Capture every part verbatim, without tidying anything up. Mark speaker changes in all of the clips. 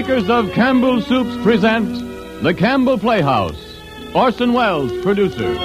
Speaker 1: makers of Campbell Soups present The Campbell Playhouse. Orson Welles, producer.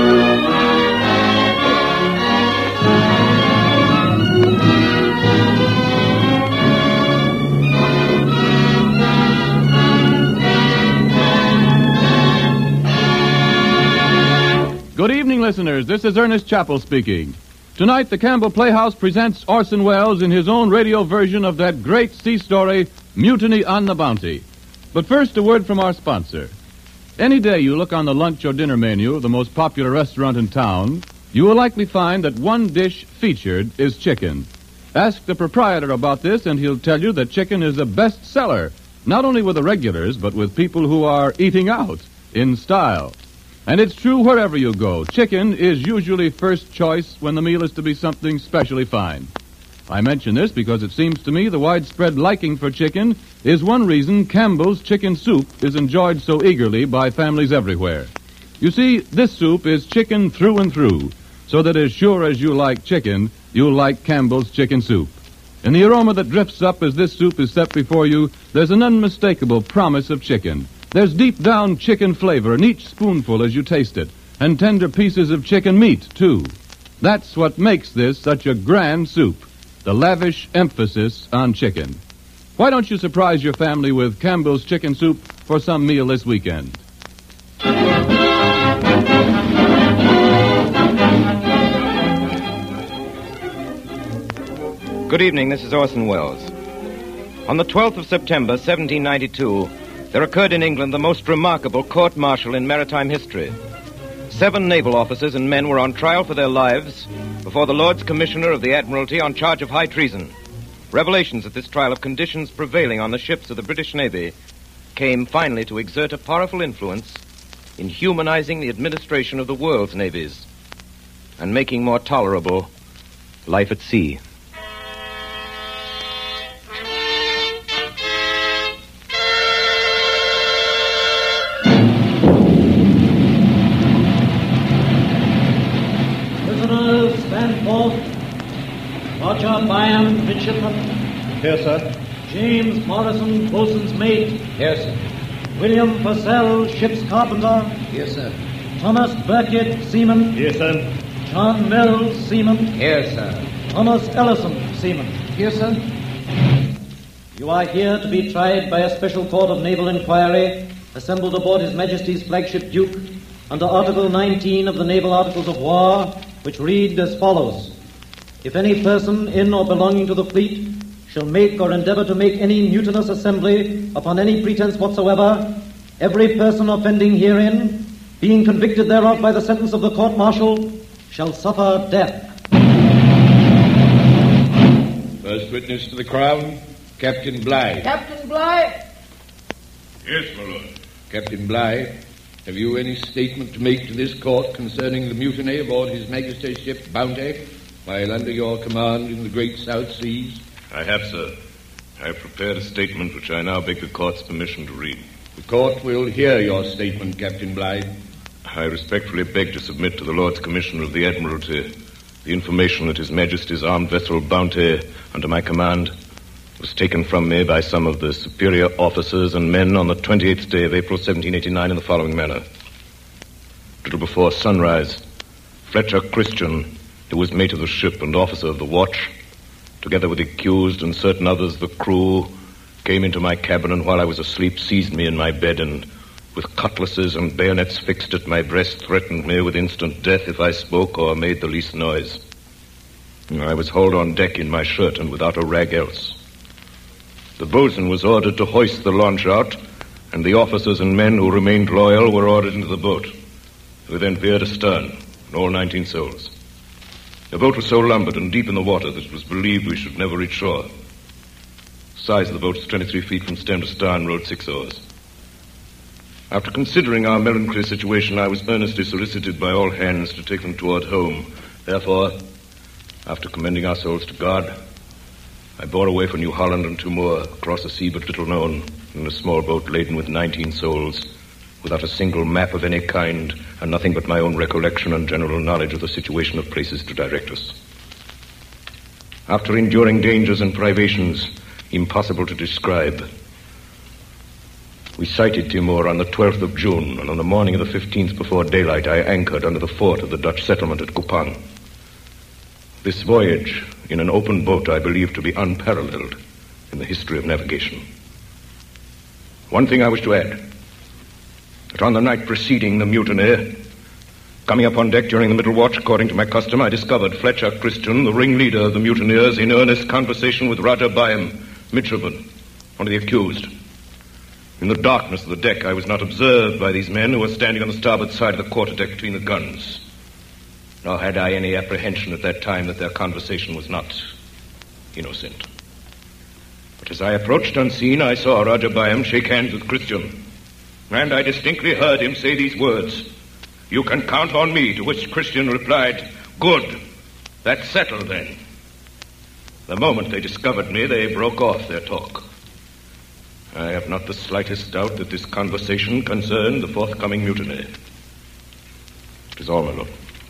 Speaker 1: Good evening, listeners. This is Ernest Chappell speaking. Tonight, the Campbell Playhouse presents Orson Welles in his own radio version of that great sea story, Mutiny on the Bounty. But first, a word from our sponsor. Any day you look on the lunch or dinner menu of the most popular restaurant in town, you will likely find that one dish featured is chicken. Ask the proprietor about this, and he'll tell you that chicken is a bestseller, not only with the regulars, but with people who are eating out in style. And it's true wherever you go. Chicken is usually first choice when the meal is to be something specially fine. I mention this because it seems to me the widespread liking for chicken is one reason Campbell's Chicken Soup is enjoyed so eagerly by families everywhere. You see, this soup is chicken through and through, so that as sure as you like chicken, you'll like Campbell's Chicken Soup. In the aroma that drifts up as this soup is set before you, there's an unmistakable promise of chicken. There's deep-down chicken flavor in each spoonful as you taste it, and tender pieces of chicken meat, too. That's what makes this such a grand soup, the lavish emphasis on chicken. Why don't you surprise your family with Campbell's Chicken Soup for some meal this weekend?
Speaker 2: Good evening, this is Orson Welles. On the twelfth of September, seventeen ninety-two, there occurred in England the most remarkable court-martial in maritime history. Seven naval officers and men were on trial for their lives before the Lords Commissioner of the Admiralty on charge of high treason. Revelations at this trial of conditions prevailing on the ships of the British Navy came finally to exert a powerful influence in humanizing the administration of the world's navies and making more tolerable life at sea.
Speaker 3: Roger Byam, midshipman.
Speaker 4: Here, sir.
Speaker 3: James Morrison, boatswain's mate.
Speaker 4: Here, sir.
Speaker 3: William Purcell, ship's carpenter.
Speaker 4: Here, sir.
Speaker 3: Thomas Burkitt, seaman.
Speaker 4: Here, sir.
Speaker 3: John Mills, seaman.
Speaker 4: Here, sir.
Speaker 3: Thomas Ellison, seaman.
Speaker 4: Here, sir.
Speaker 3: You are here to be tried by a special court of naval inquiry assembled aboard His Majesty's flagship Duke under Article nineteen of the Naval Articles of War, which read as follows. If any person in or belonging to the fleet shall make or endeavor to make any mutinous assembly upon any pretense whatsoever, every person offending herein, being convicted thereof by the sentence of the court-martial, shall suffer death.
Speaker 5: First witness to the Crown, Captain Bligh.
Speaker 6: Captain Bligh?
Speaker 5: Yes, my lord. Captain Bligh, have you any statement to make to this court concerning the mutiny aboard His Majesty's ship Bounty, while under your command in the great South Seas?
Speaker 7: I have, sir. I have prepared a statement which I now beg the court's permission to read.
Speaker 5: The court will hear your statement, Captain Bligh.
Speaker 7: I respectfully beg to submit to the Lords Commissioner of the Admiralty the information that His Majesty's armed vessel Bounty, under my command, was taken from me by some of the superior officers and men on the twenty-eighth day of April, seventeen eighty-nine, in the following manner. A little before sunrise, Fletcher Christian, who was mate of the ship and officer of the watch, together with the accused and certain others of the crew, came into my cabin, and while I was asleep seized me in my bed and, with cutlasses and bayonets fixed at my breast, threatened me with instant death if I spoke or made the least noise. I was hauled on deck in my shirt and without a rag else. The boatswain was ordered to hoist the launch out, and the officers and men who remained loyal were ordered into the boat. We then veered astern, and all nineteen souls. The boat was so lumbered and deep in the water that it was believed we should never reach shore. The size of the boat was twenty-three feet from stem to stern, rowed six oars. After considering our melancholy situation, I was earnestly solicited by all hands to take them toward home. Therefore, after commending our souls to God, I bore away for New Holland and Timor, across a sea but little known, in a small boat laden with nineteen souls, without a single map of any kind, and nothing but my own recollection and general knowledge of the situation of places to direct us. After enduring dangers and privations impossible to describe, We sighted Timor on the twelfth of June, and on the morning of the fifteenth before daylight, I anchored under the fort of the Dutch settlement at Kupang. This voyage, in an open boat, I believe to be unparalleled in the history of navigation. One thing I wish to add, that on the night preceding the mutiny, coming up on deck during the middle watch, according to my custom, I discovered Fletcher Christian, the ringleader of the mutineers, in earnest conversation with Raja Byam, midshipman, one of the accused. In the darkness of the deck, I was not observed by these men who were standing on the starboard side of the quarterdeck between the guns. Nor had I any apprehension at that time that their conversation was not innocent. But as I approached unseen, I saw Raja Byam shake hands with Christian. And I distinctly heard him say these words, "You can count on me," to which Christian replied, "Good. That's settled then." The moment they discovered me, they broke off their talk. I have not the slightest doubt that this conversation concerned the forthcoming mutiny. It is all, my lord.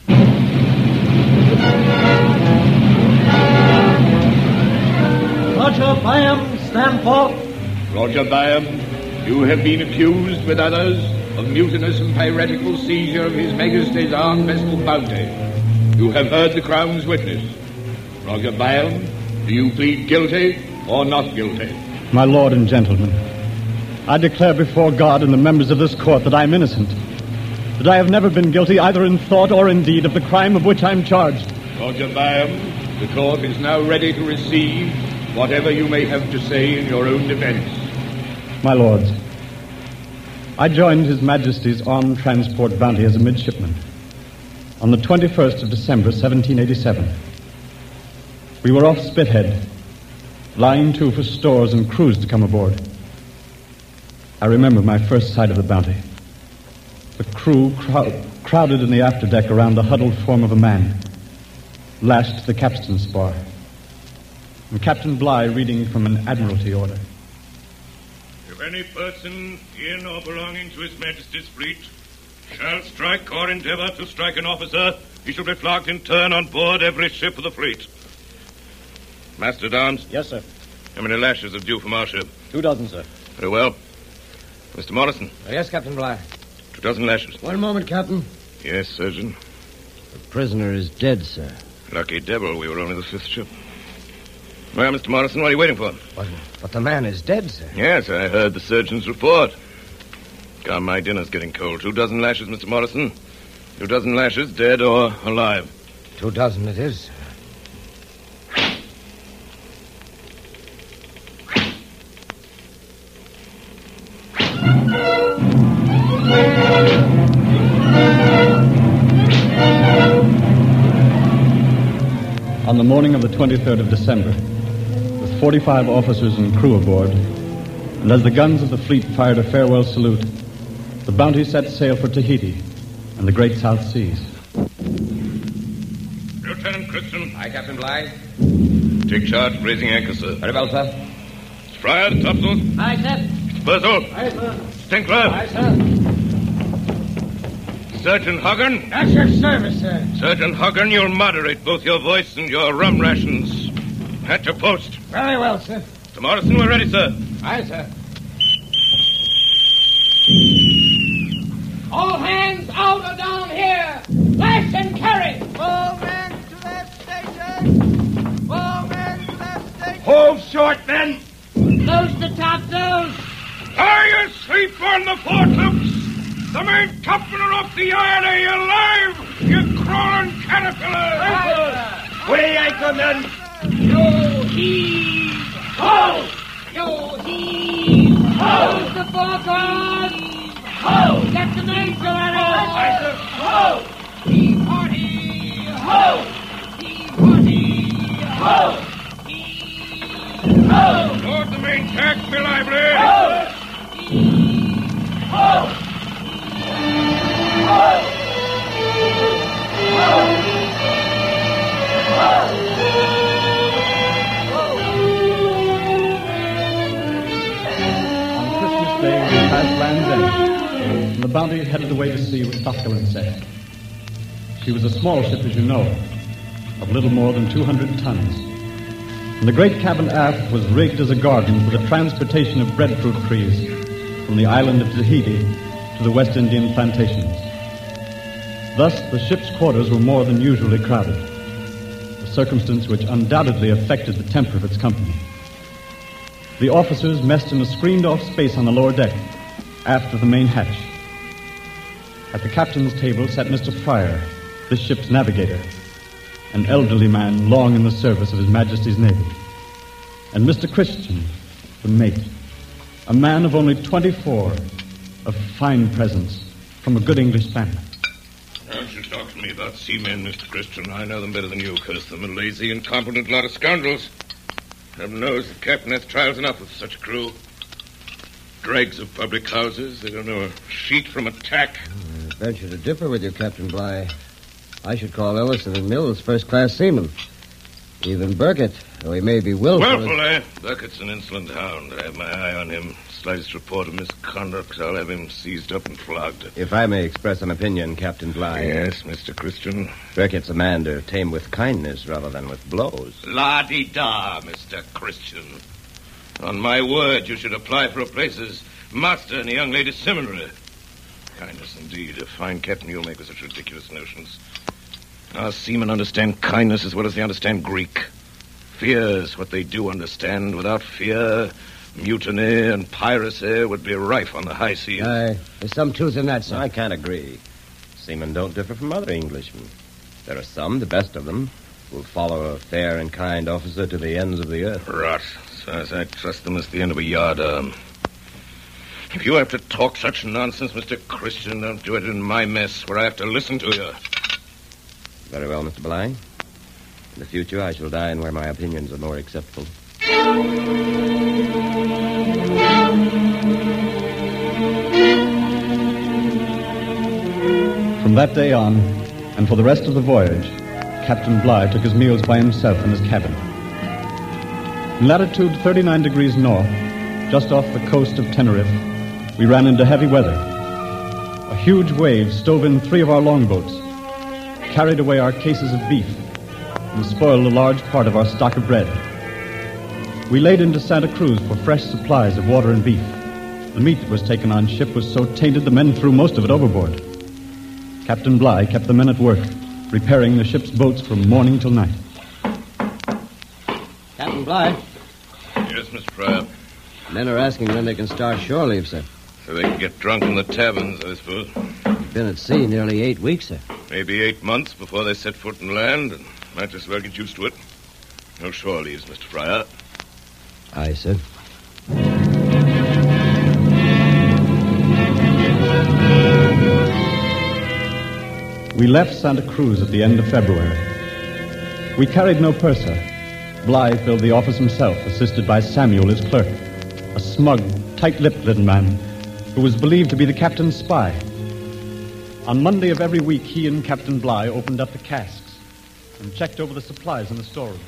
Speaker 3: Roger Byam, stand forth.
Speaker 5: Roger Byam, you have been accused with others of mutinous and piratical seizure of His Majesty's armed vessel Bounty. You have heard the Crown's witness. Roger Byam, do you plead guilty or not guilty?
Speaker 4: My lord and gentlemen, I declare before God and the members of this court that I am innocent, that I have never been guilty either in thought or in deed of the crime of which I am charged.
Speaker 5: Roger Byam, the court is now ready to receive whatever you may have to say in your own defense.
Speaker 4: My lords, I joined His Majesty's Armed Transport Bounty as a midshipman on the twenty-first of December, seventeen eighty-seven. We were off Spithead, lying to for stores and crews to come aboard. I remember my first sight of the Bounty. The crew crowd, crowded in the afterdeck around the huddled form of a man, lashed to the capstan spar, and Captain Bligh reading from an Admiralty order.
Speaker 7: If any person in or belonging to His Majesty's fleet shall strike or endeavor to strike an officer, he shall be flogged in turn on board every ship of the fleet. Master at Arms?
Speaker 3: Yes, sir.
Speaker 7: How many lashes are due from our ship?
Speaker 3: Two dozen, sir.
Speaker 7: Very well. Mister Morrison?
Speaker 3: Yes, Captain Bligh.
Speaker 7: Two dozen lashes.
Speaker 3: One moment, Captain.
Speaker 7: Yes, Surgeon.
Speaker 3: The prisoner is dead, sir.
Speaker 7: Lucky devil, we were only the fifth ship. Well, Mister Morrison, what are you waiting for?
Speaker 3: But, but the man is dead, sir.
Speaker 7: Yes, I heard the surgeon's report. Come, my dinner's getting cold. Two dozen lashes, Mister Morrison. Two dozen lashes, dead or alive.
Speaker 3: Two dozen it is, sir.
Speaker 4: On the morning of the twenty-third of December, with forty-five officers and crew aboard, and as the guns of the fleet fired a farewell salute, the Bounty set sail for Tahiti and the great South Seas.
Speaker 7: Lieutenant Christian.
Speaker 5: Aye, Captain Bligh.
Speaker 7: Take charge of raising anchor, sir.
Speaker 5: Very well, sir.
Speaker 7: Fryer, the topsails.
Speaker 3: Aye, sir.
Speaker 7: Purcell.
Speaker 3: Aye, sir.
Speaker 7: Stinkler.
Speaker 3: Aye, sir.
Speaker 7: Sergeant Hoggan.
Speaker 3: That's your service, sir.
Speaker 7: Sergeant Hoggan, you'll moderate both your voice and your rum rations. At your post.
Speaker 3: Very well, sir.
Speaker 7: Mister Morrison, we're ready, sir.
Speaker 3: Aye, sir. All hands out or down here. Lash and carry.
Speaker 6: All men to their stations. All men to their stations.
Speaker 7: Hold short, men.
Speaker 3: Close the topsails.
Speaker 7: Are you asleep on the foretopes? The main topmen are off the yard. Are you alive? You crawling caterpillar.
Speaker 6: We anchormen.
Speaker 3: Yo heave ho! Yo heave ho! Close the foreguard. Ho! Get the mainsail at it. Ho! Heave hearty. Ho! Heave hearty. Ho! Heave ho!
Speaker 7: Lord the main tack, be lively.
Speaker 3: Ho! Heave ho!
Speaker 4: On Christmas Day, we passed Land's End, and the Bounty headed away to sea with topgallant set. She was a small ship, as you know, of little more than two hundred tons. And the great cabin aft was rigged as a garden for the transportation of breadfruit trees, from the island of Tahiti to the West Indian plantations. Thus, the ship's quarters were more than usually crowded, a circumstance which undoubtedly affected the temper of its company. The officers messed in a screened-off space on the lower deck, aft of the main hatch. At the captain's table sat Mister Fryer, this ship's navigator, an elderly man long in the service of His Majesty's Navy, and Mister Christian, the mate, a man of only twenty-four, of fine presence, from a good English family.
Speaker 7: Don't you talk to me about seamen, Mister Christian. I know them better than you, curse them, a lazy, incompetent lot of scoundrels. Heaven knows the captain has trials enough with such a crew. Dregs of public houses. They don't know a sheet from a tack.
Speaker 8: I venture to differ with you, Captain Bligh. I should call Ellison and Mills first-class seamen. Even Burkett, though he may be willful...
Speaker 7: Willful, eh? Burkett's an insolent hound. I have my eye on him. Slightest report of misconduct, I'll have him seized up and flogged.
Speaker 8: If I may express an opinion, Captain Bligh...
Speaker 7: Yes, Mister Christian?
Speaker 8: Burkett's a man to tame with kindness rather than with blows.
Speaker 7: La-di-da, Mister Christian. On my word, you should apply for a place as master in the young ladies' seminary. Kindness, indeed. A fine captain you'll make with such ridiculous notions. Our seamen understand kindness as well as they understand Greek. Fear is what they do understand. Without fear, mutiny and piracy would be rife on the high seas.
Speaker 8: Aye, there's some truth in that, sir.
Speaker 2: I can't agree. Seamen don't differ from other Englishmen. There are some, the best of them, who will follow a fair and kind officer to the ends of the earth.
Speaker 7: Rot. So as I trust them as the end of a yardarm. If you have to talk such nonsense, Mister Christian, don't do it in my mess where I have to listen to you.
Speaker 2: Very well, Mister Bligh. In the future, I shall dine where my opinions are more acceptable.
Speaker 4: From that day on, and for the rest of the voyage, Captain Bligh took his meals by himself in his cabin. In latitude thirty-nine degrees north, just off the coast of Tenerife, we ran into heavy weather. A huge wave stove in three of our longboats, carried away our cases of beef, and spoiled a large part of our stock of bread. We laid into Santa Cruz for fresh supplies of water and beef. The meat that was taken on ship was so tainted the men threw most of it overboard. Captain Bligh kept the men at work, repairing the ship's boats from morning till night.
Speaker 8: Captain Bligh,
Speaker 7: Yes, Mister Fryer.
Speaker 8: men are asking when they can start shore leave, sir.
Speaker 7: So they can get drunk in the taverns, I suppose.
Speaker 8: We've been at sea nearly eight weeks, sir.
Speaker 7: Maybe eight months before they set foot in land, and might as well get used to it. No shore leaves, Mister Fryer.
Speaker 8: Aye, sir.
Speaker 4: We left Santa Cruz at the end of February. We carried no purser. Bligh filled the office himself, assisted by Samuel, his clerk, a smug, tight-lipped little man who was believed to be the captain's spy. On Monday of every week, he and Captain Bligh opened up the casks and checked over the supplies in the storeroom.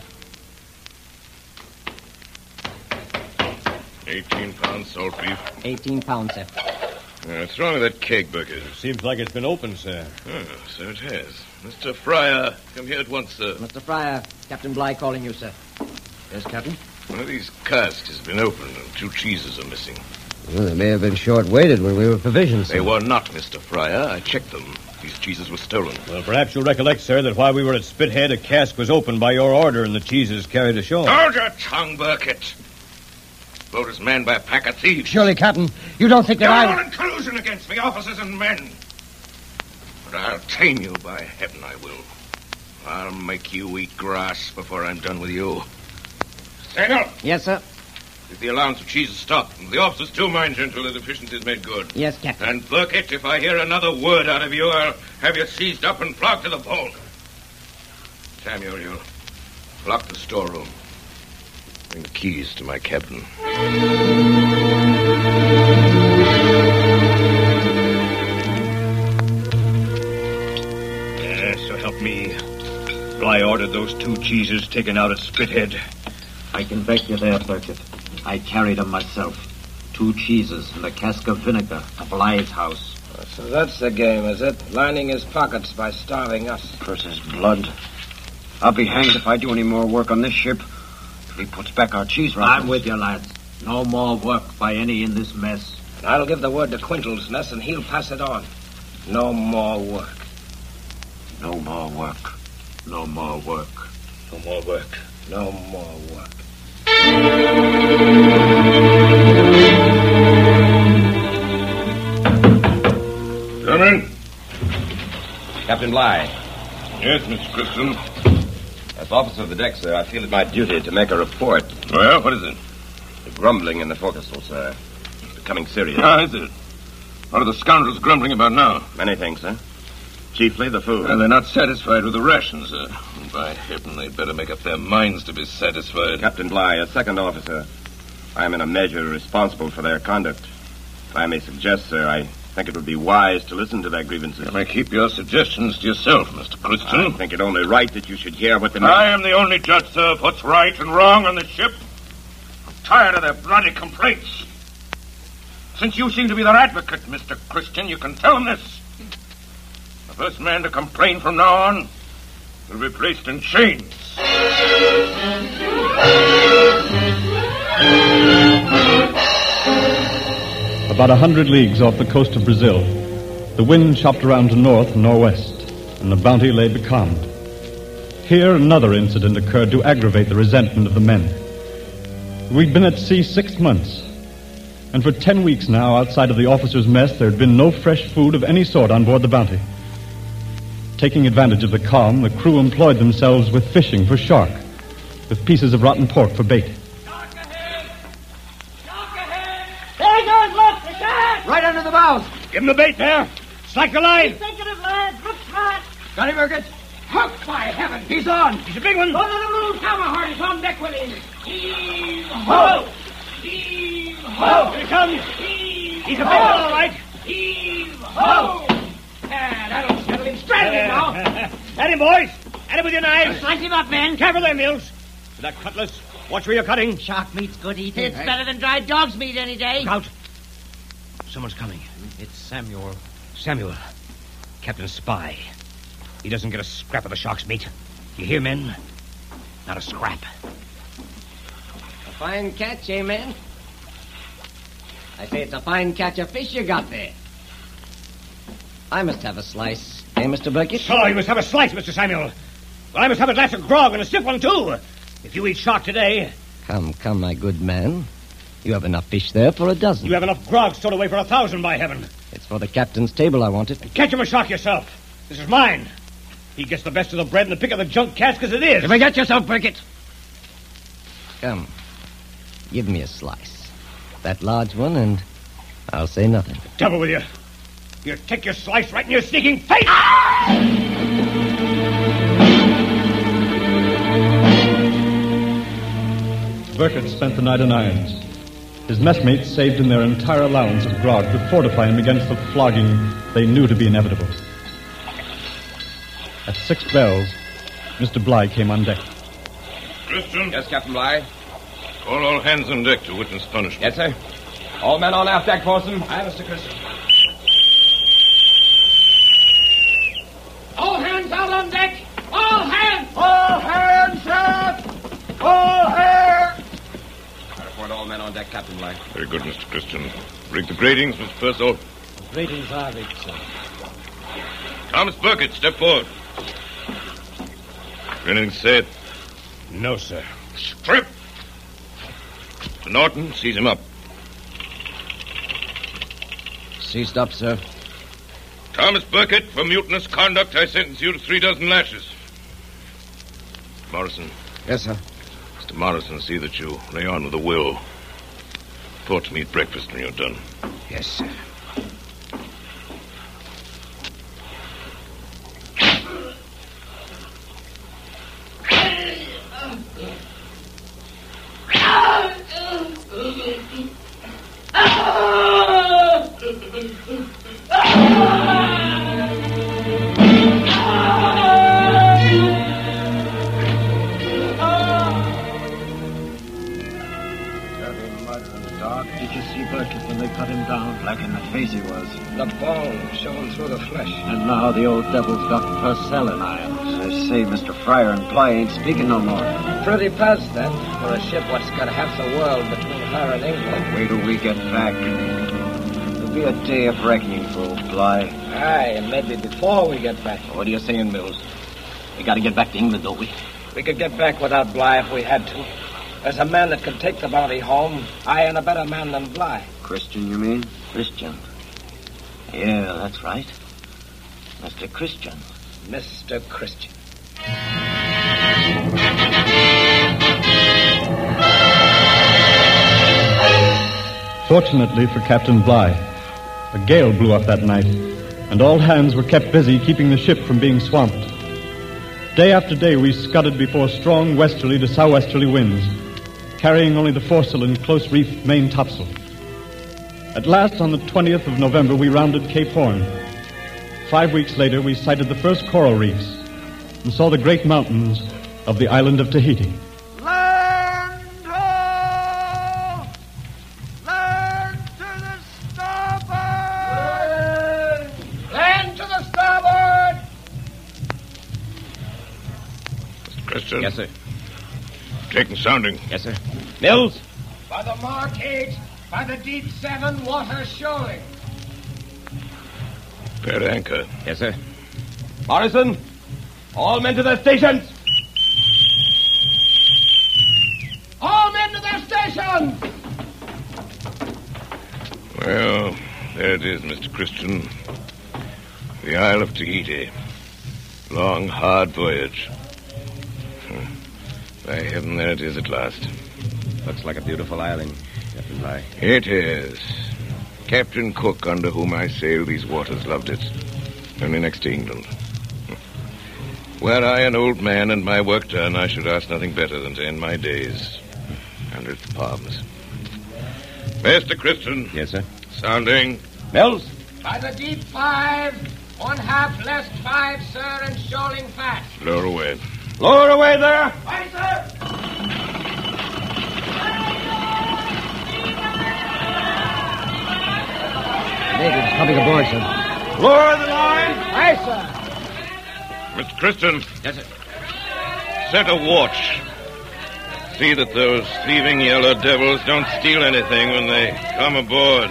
Speaker 7: Eighteen pounds salt beef.
Speaker 9: Eighteen pounds, sir.
Speaker 7: Uh, what's wrong with that keg bucket?
Speaker 10: Seems like it's been opened, sir.
Speaker 7: Oh, so it has. Mister Fryer, come here at once, sir.
Speaker 9: Mister Fryer, Captain Bligh calling you, sir. Yes, Captain?
Speaker 7: One of these casks has been opened and two cheeses are missing.
Speaker 8: Well, they may have been short-weighted when we were provisioned, sir.
Speaker 7: They were not, Mister Fryer. I checked them. These cheeses were stolen.
Speaker 10: Well, perhaps you'll recollect, sir, that while we were at Spithead, a cask was opened by your order and the cheeses carried ashore.
Speaker 7: Hold your tongue, Burkett. Boat is manned by a pack of thieves.
Speaker 8: Surely, Captain, you don't think that
Speaker 7: You're
Speaker 8: I...
Speaker 7: all in collusion against me, officers and men. But I'll tame you, by heaven I will. I'll make you eat grass before I'm done with you. Stand up.
Speaker 9: Yes, sir.
Speaker 7: If the allowance of cheese is stopped, and the officers too, mind you, until the deficiency is made good.
Speaker 9: Yes, Captain.
Speaker 7: And Burkett, if I hear another word out of you, I'll have you seized up and flogged to the bone. Samuel, you lock the storeroom. Bring the keys to my cabin.
Speaker 10: Yes, so help me. Bligh ordered those two cheeses taken out at Spithead.
Speaker 3: I can back you there, Burkett. I carried them myself. Two cheeses and a cask of vinegar to Bligh's house.
Speaker 11: So that's the game, is it? Lining his pockets by starving us.
Speaker 3: Curse his blood. I'll be hanged if I do any more work on this ship. If he puts back our cheese rations. I'm with you, lads. No more work by any in this mess.
Speaker 11: And I'll give the word to Quintlesness, and he'll pass it on. No more work.
Speaker 12: No more work. No more work.
Speaker 11: No more work. No more work.
Speaker 7: Come in.
Speaker 2: Captain Bligh.
Speaker 7: Yes, Mister Christian.
Speaker 2: As officer of the deck, sir, I feel it my duty to make a report.
Speaker 7: Well, what is it?
Speaker 2: The grumbling in the forecastle, sir. It's becoming serious.
Speaker 7: Ah, is it? What are the scoundrels grumbling about now?
Speaker 2: Many things, sir. Chiefly the food.
Speaker 7: Well, they're not satisfied with the rations, sir. And by heaven, they'd better make up their minds to be satisfied.
Speaker 2: Captain Bligh, as second officer, I am in a measure responsible for their conduct. If I may suggest, sir, I think it would be wise to listen to their grievances.
Speaker 7: You may keep your suggestions to yourself, Mister Christian.
Speaker 2: I think it only right that you should hear what the men...
Speaker 7: I am the only judge, sir, of what's right and wrong on the ship. I'm tired of their bloody complaints. Since you seem to be their advocate, Mister Christian, you can tell them this. The first man to complain from now on will be placed in chains.
Speaker 4: About a hundred leagues off the coast of Brazil, the wind chopped around to north and northwest, and the Bounty lay becalmed. Here another incident occurred to aggravate the resentment of the men. We'd been at sea six months, and for ten weeks now, outside of the officers' mess, there had been no fresh food of any sort on board the Bounty. Taking advantage of the calm, the crew employed themselves with fishing for shark, with pieces of rotten pork for bait.
Speaker 6: There goes, look, the shark!
Speaker 9: Right under the bows.
Speaker 10: Give him the bait there. Strike the line.
Speaker 6: Thinking of lads, look smart.
Speaker 9: Got him, Burkett?
Speaker 11: Hook, by heaven!
Speaker 10: He's on. He's a big one.
Speaker 6: Go to the moon.
Speaker 11: Hammerheart is on deck with him. Heave
Speaker 6: Ho!
Speaker 11: Heave
Speaker 10: Here he comes. He's a big one, all right.
Speaker 11: Heave ho! Ah, that'll settle him straight again now.
Speaker 10: At him, boys. At him with your knives.
Speaker 6: Slice him up, men.
Speaker 10: Careful there, Mills. With that cutlass, watch where you're cutting.
Speaker 6: Shark meat's good eating. It's better than dried dog's meat any day.
Speaker 10: Look out. Someone's coming. It's Samuel. Samuel. Captain Spy. He doesn't get a scrap of the shark's meat. You hear, men? Not a scrap.
Speaker 9: A fine catch, eh, men? I say it's a fine catch of fish you got there. I must have a slice, eh, Mister Burkett?
Speaker 10: So you must have a slice, Mister Samuel. Well, I must have a glass of grog and a stiff one, too. If you eat shark today...
Speaker 9: Come, come, my good man. You have enough fish there for a dozen.
Speaker 10: You have enough grog stored away for a thousand, by heaven.
Speaker 9: It's for the captain's table I want it.
Speaker 10: Catch him a shark yourself. This is mine. He gets the best of the bread and the pick of the junk cask as it is.
Speaker 9: You forget yourself, Burkett. Come, give me a slice. That large one, and I'll say nothing.
Speaker 10: Devil with you. You take your slice right in your sneaking face.
Speaker 4: Burkett spent the night in irons. His messmates saved in their entire allowance of grog to fortify him against the flogging they knew to be inevitable. At six bells, Mister Bligh came on deck.
Speaker 7: Christian?
Speaker 2: Yes, Captain Bligh?
Speaker 7: Call all hands on deck to witness punishment.
Speaker 2: Yes, sir. All men on aft deck, Forson.
Speaker 11: Aye, Mister Christian. All hands out on deck! All hands!
Speaker 6: All hands, sir! All hands!
Speaker 2: I report all men on deck, Captain Bligh.
Speaker 7: Very good, Mister Christian. Rig the gratings, Mister Purcell.
Speaker 3: Gratings are rigged, sir.
Speaker 7: Thomas Burkett, step forward. Anything said?
Speaker 10: No, sir.
Speaker 7: Strip! Mister Norton, seize him up.
Speaker 9: Seized up, sir.
Speaker 7: Thomas Burkett, for mutinous conduct, I sentence you to three dozen lashes. Morrison.
Speaker 8: Yes, sir.
Speaker 7: Mister Morrison, see that you lay on with a will. Report to me at breakfast when you're done.
Speaker 8: Yes, sir.
Speaker 12: Did you see Burkett when they cut him down? Black in the face he was.
Speaker 11: The bone showing through the flesh.
Speaker 12: And now the old devil's got Purcell in irons. I say, Mister Fryer and Bligh ain't speaking no more.
Speaker 11: Pretty past that for a ship what's got half the world between her and England.
Speaker 12: Wait till we get back. must be a day of reckoning for old Bligh.
Speaker 13: Aye, and maybe before we get back.
Speaker 12: What are you saying, Mills? We gotta get back to England, don't we?
Speaker 13: We could get back without Bligh if we had to. There's a man that can take the bounty home. I ain't a better man than Bligh.
Speaker 12: Christian, you mean? Christian. Yeah, that's right. Mister Christian.
Speaker 13: Mister Christian.
Speaker 4: Fortunately for Captain Bligh, a gale blew up that night, and all hands were kept busy keeping the ship from being swamped. Day after day we scudded before strong westerly to southwesterly winds, carrying only the foresail and close-reefed main topsail. At last, on the twentieth of November, we rounded Cape Horn. Five weeks later, we sighted the first coral reefs and saw the great mountains of the island of Tahiti.
Speaker 6: Land ho! Land to the starboard!
Speaker 13: Land to the starboard!
Speaker 7: Mister Christian?
Speaker 10: Yes, sir.
Speaker 7: Taking sounding.
Speaker 10: Yes, sir. Mills?
Speaker 13: By the mark eight, by the deep seven, water shoaling.
Speaker 7: Fair anchor.
Speaker 10: Yes, sir. Morrison, all men to their stations.
Speaker 13: All men to their stations!
Speaker 7: Well, there it is, Mister Christian. The Isle of Tahiti. Long, hard voyage. By heaven, there it is at last.
Speaker 10: Looks like a beautiful island, Captain Bligh.
Speaker 7: It is. Captain Cook, under whom I sail these waters, loved it. Only next to England. Were I an old man and my work done, I should ask nothing better than to end my days under its palms. Mister Christian.
Speaker 10: Yes, sir.
Speaker 7: Sounding.
Speaker 10: Mills?
Speaker 13: By the deep five, one half less five, sir, and shoaling fast.
Speaker 7: Lower away.
Speaker 10: Lower away there.
Speaker 13: Aye, sir.
Speaker 8: Natives coming aboard, sir.
Speaker 10: Lower the line.
Speaker 13: Aye, sir.
Speaker 7: Mister Christian.
Speaker 10: Yes, sir.
Speaker 7: Set a watch. See that those thieving yellow devils don't steal anything when they come aboard.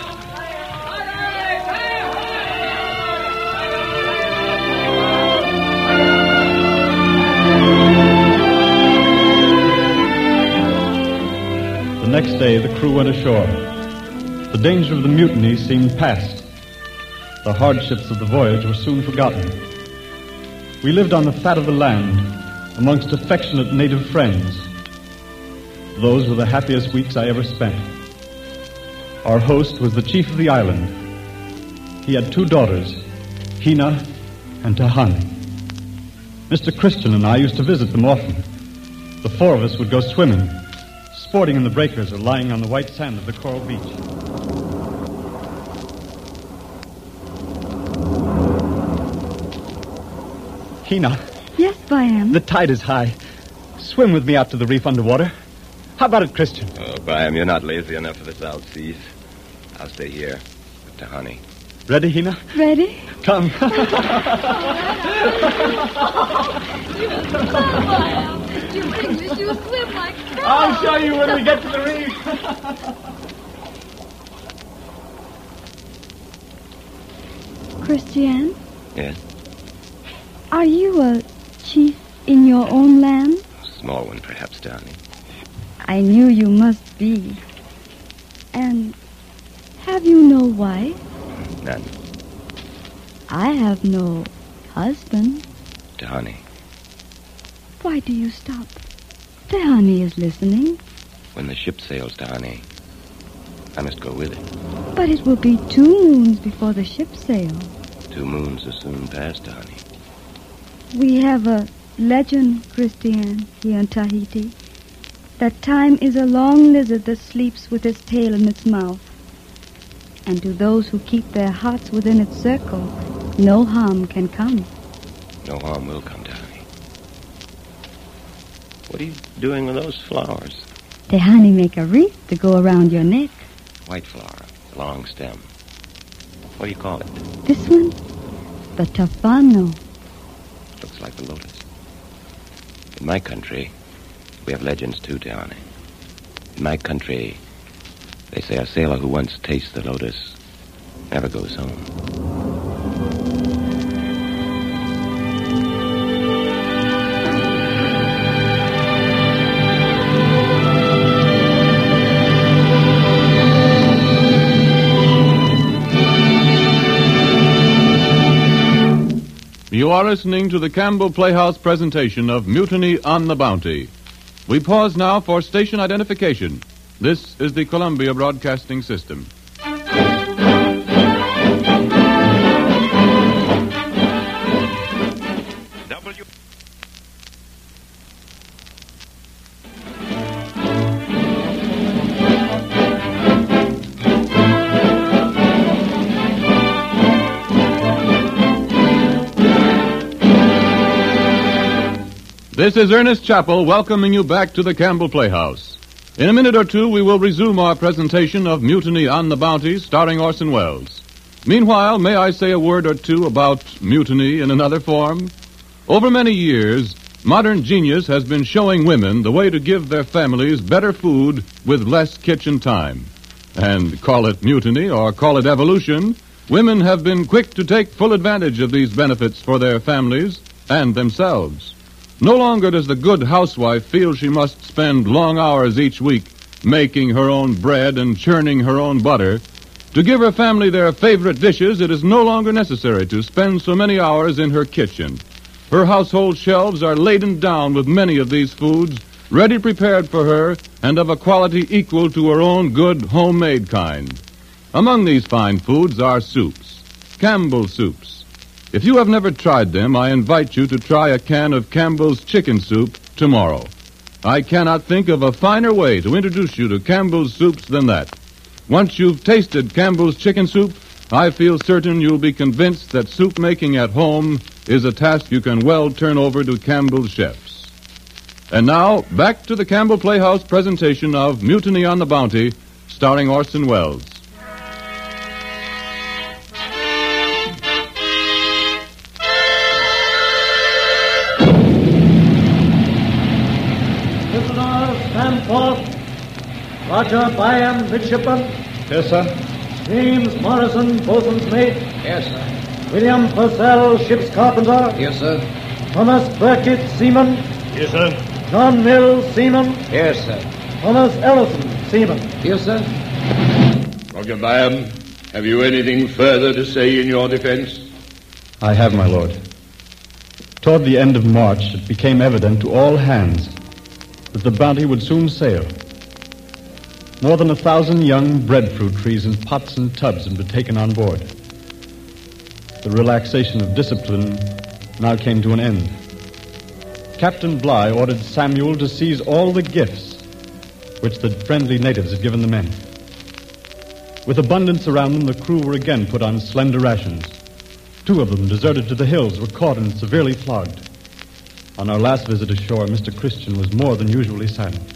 Speaker 4: The next day, the crew went ashore. The danger of the mutiny seemed past. The hardships of the voyage were soon forgotten. We lived on the fat of the land, amongst affectionate native friends. Those were the happiest weeks I ever spent. Our host was the chief of the island. He had two daughters, Hina and Tahani. Mister Christian and I used to visit them often. The four of us would go swimming, sporting in the breakers or lying on the white sand of the coral beach. Hina.
Speaker 14: Yes, Byam.
Speaker 4: The tide is high. Swim with me out to the reef underwater. How about it, Christian?
Speaker 15: Oh, Byam, you're not lazy enough for the South Seas. I'll stay here with Tahani.
Speaker 4: Ready, Hina?
Speaker 14: Ready?
Speaker 4: Come.
Speaker 14: You English, you swim like that.
Speaker 4: I'll show you when we get to the reef.
Speaker 14: Christian?
Speaker 15: Yes?
Speaker 14: Are you a chief in your own land?
Speaker 15: Small one, perhaps, Tahani.
Speaker 14: I knew you must be. And have you no wife?
Speaker 15: None.
Speaker 14: I have no husband.
Speaker 15: Tahani.
Speaker 14: Why do you stop? Tahani is listening.
Speaker 15: When the ship sails, Tahani, I must go with it.
Speaker 14: But it will be two moons before the ship sails.
Speaker 15: Two moons are soon past, Tahani.
Speaker 14: We have a legend, Christian, here in Tahiti, that time is a long lizard that sleeps with its tail in its mouth. And to those who keep their hearts within its circle, no harm can come.
Speaker 15: No harm will come, Tahani. What are you doing with those flowers?
Speaker 14: Tahani make a wreath to go around your neck.
Speaker 15: White flower, long stem. What do you call it?
Speaker 14: This one? The tafano.
Speaker 15: Looks like the lotus. In my country, we have legends too, Tahani. In my country, they say a sailor who once tastes the lotus never goes home.
Speaker 1: You are listening to the Campbell Playhouse presentation of Mutiny on the Bounty. We pause now for station identification. This is the Columbia Broadcasting System.
Speaker 7: W.
Speaker 1: This is Ernest Chappell welcoming you back to the Campbell Playhouse. In a minute or two, we will resume our presentation of Mutiny on the Bounty, starring Orson Welles. Meanwhile, may I say a word or two about mutiny in another form? Over many years, modern genius has been showing women the way to give their families better food with less kitchen time. And call it mutiny or call it evolution, women have been quick to take full advantage of these benefits for their families and themselves. No longer does the good housewife feel she must spend long hours each week making her own bread and churning her own butter. To give her family their favorite dishes, it is no longer necessary to spend so many hours in her kitchen. Her household shelves are laden down with many of these foods, ready prepared for her and of a quality equal to her own good homemade kind. Among these fine foods are soups, Campbell soups. If you have never tried them, I invite you to try a can of Campbell's chicken soup tomorrow. I cannot think of a finer way to introduce you to Campbell's soups than that. Once you've tasted Campbell's chicken soup, I feel certain you'll be convinced that soup making at home is a task you can well turn over to Campbell's chefs. And now, back to the Campbell Playhouse presentation of Mutiny on the Bounty, starring Orson Welles.
Speaker 3: Roger Byam, midshipman.
Speaker 4: Yes, sir.
Speaker 3: James Morrison, boatswain's mate.
Speaker 13: Yes, sir.
Speaker 3: William Purcell, ship's carpenter.
Speaker 13: Yes, sir.
Speaker 3: Thomas Burkitt, seaman.
Speaker 4: Yes, sir.
Speaker 3: John Mills, seaman.
Speaker 13: Yes, sir.
Speaker 3: Thomas Ellison, seaman.
Speaker 13: Yes, sir.
Speaker 5: Roger Byam, have you anything further to say in your defense?
Speaker 4: I have, my lord. Toward the end of March, it became evident to all hands that the Bounty would soon sail. More than a thousand young breadfruit trees in pots and tubs had been taken on board. The relaxation of discipline now came to an end. Captain Bligh ordered Samuel to seize all the gifts which the friendly natives had given the men. With abundance around them, the crew were again put on slender rations. Two of them, deserted to the hills, were caught and severely flogged. On our last visit ashore, Mister Christian was more than usually silent.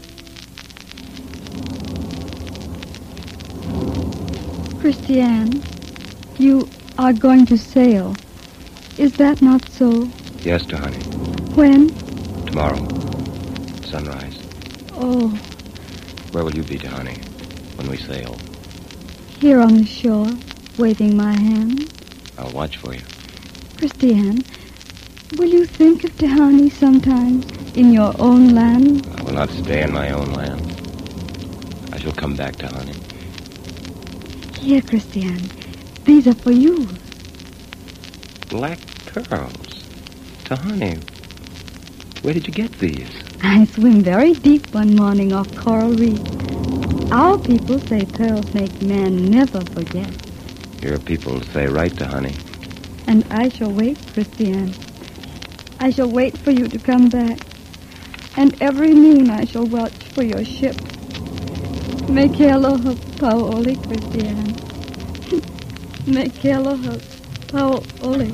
Speaker 14: Christiane, you are going to sail. Is that not so?
Speaker 15: Yes, to honey.
Speaker 14: When?
Speaker 15: Tomorrow. Sunrise.
Speaker 14: Oh,
Speaker 15: Where will you be, to honey, when we sail?
Speaker 14: here on the shore, waving my hand.
Speaker 15: I'll watch for you.
Speaker 14: Christiane, will you think of Tehani sometimes in your own land?
Speaker 15: I will not stay in my own land. I shall come back to honey.
Speaker 14: Here, Christiane, these are for you.
Speaker 15: Black pearls. To honey. Where did you get these?
Speaker 14: I swim very deep one morning off Coral Reef. Our people say pearls make men never forget.
Speaker 15: Your people say right, to honey.
Speaker 14: And I shall wait, Christiane. I shall wait for you to come back. And every noon I shall watch for your ship. Me aloha paoli, Christiane. Me aloha paoli.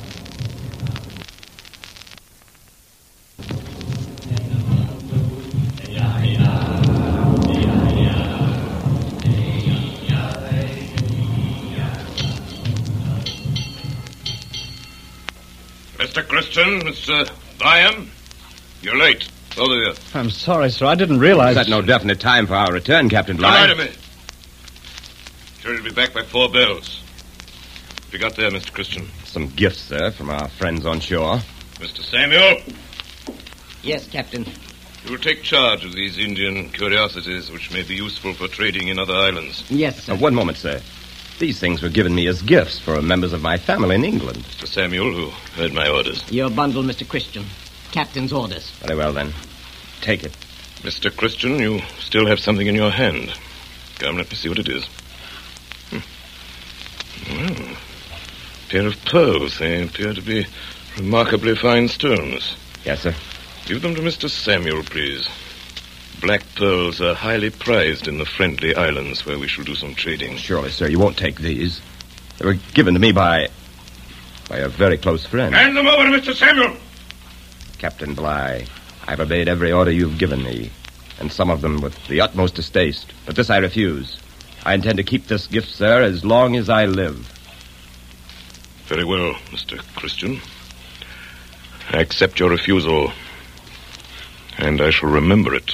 Speaker 7: Mister Christian, Mister Byam, you're late, both of you.
Speaker 4: I'm sorry, sir. I didn't realize...
Speaker 15: Is that no definite time for our return, Captain
Speaker 7: Now, wait a
Speaker 15: Bligh?
Speaker 7: minute. Sure he'll be back by four bells. What you got there, Mister Christian?
Speaker 15: Some gifts, sir, from our friends on shore.
Speaker 7: Mister Samuel?
Speaker 9: Yes, Captain.
Speaker 7: You will take charge of these Indian curiosities which may be useful for trading in other islands.
Speaker 9: Yes, sir.
Speaker 15: Uh, one moment, sir. These things were given me as gifts for members of my family in England.
Speaker 7: Mister Samuel, who heard my orders.
Speaker 9: Your bundle, Mister Christian. Captain's orders.
Speaker 15: Very well, then. Take it.
Speaker 7: Mister Christian, you still have something in your hand. Come, let me see what it is. Hmm. Well, a pair of pearls. They appear to be remarkably fine stones.
Speaker 15: Yes, sir.
Speaker 7: Give them to Mister Samuel, please. Black pearls are highly prized in the Friendly Islands where we shall do some trading.
Speaker 15: Surely, sir, you won't take these. They were given to me by... by a very close friend.
Speaker 7: Hand them over to Mister Samuel!
Speaker 15: Captain Bligh, I've obeyed every order you've given me, and some of them with the utmost distaste. But this I refuse. I intend to keep this gift, sir, as long as I live.
Speaker 7: Very well, Mister Christian. I accept your refusal, and I shall remember it.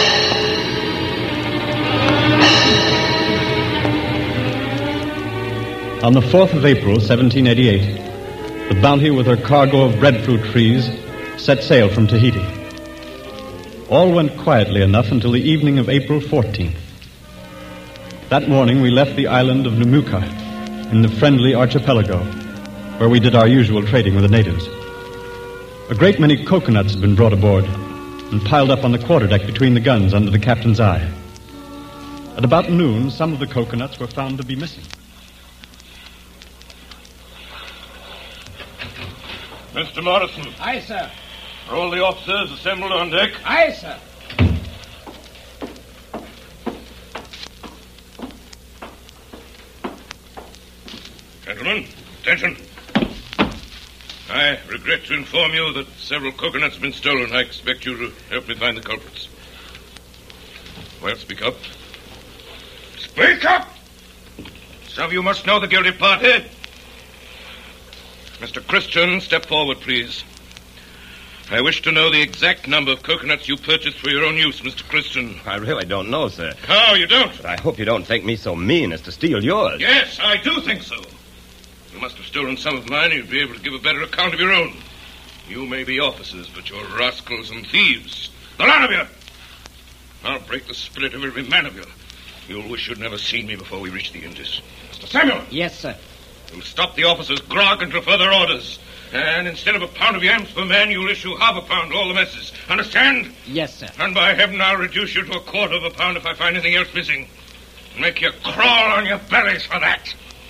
Speaker 4: On the fourth of April, seventeen eighty-eight, the Bounty with her cargo of breadfruit trees set sail from Tahiti. All went quietly enough until the evening of April fourteenth. That morning we left the island of Numuka in the Friendly Archipelago, where we did our usual trading with the natives. A great many coconuts had been brought aboard and piled up on the quarterdeck between the guns under the captain's eye. At about noon, some of the coconuts were found to be missing.
Speaker 7: Mister Morrison.
Speaker 13: Aye, sir.
Speaker 7: Are all the officers assembled on deck?
Speaker 13: Aye, sir.
Speaker 7: Gentlemen, attention. I regret to inform you that several coconuts have been stolen. I expect you to help me find the culprits. Well, speak up. Speak up! Some of you must know the guilty party. Mister Christian, step forward, please. I wish to know the exact number of coconuts you purchased for your own use, Mister Christian.
Speaker 15: I really don't know, sir.
Speaker 7: Oh, you don't?
Speaker 15: But I hope you don't think me so mean as to steal yours.
Speaker 7: Yes, I do think so. You must have stolen some of mine. You'd be able to give a better account of your own. You may be officers, but you're rascals and thieves. The lot of you! I'll break the spirit of every man of you. You'll wish you'd never seen me before we reach the Indies. Mister Samuel!
Speaker 9: Yes, sir.
Speaker 7: You'll stop the officers' grog until further orders. And instead of a pound of yams per man, you'll issue half a pound to all the messes. Understand?
Speaker 9: Yes, sir.
Speaker 7: And by heaven, I'll reduce you to a quarter of a pound if I find anything else missing. Make you crawl on your bellies for that.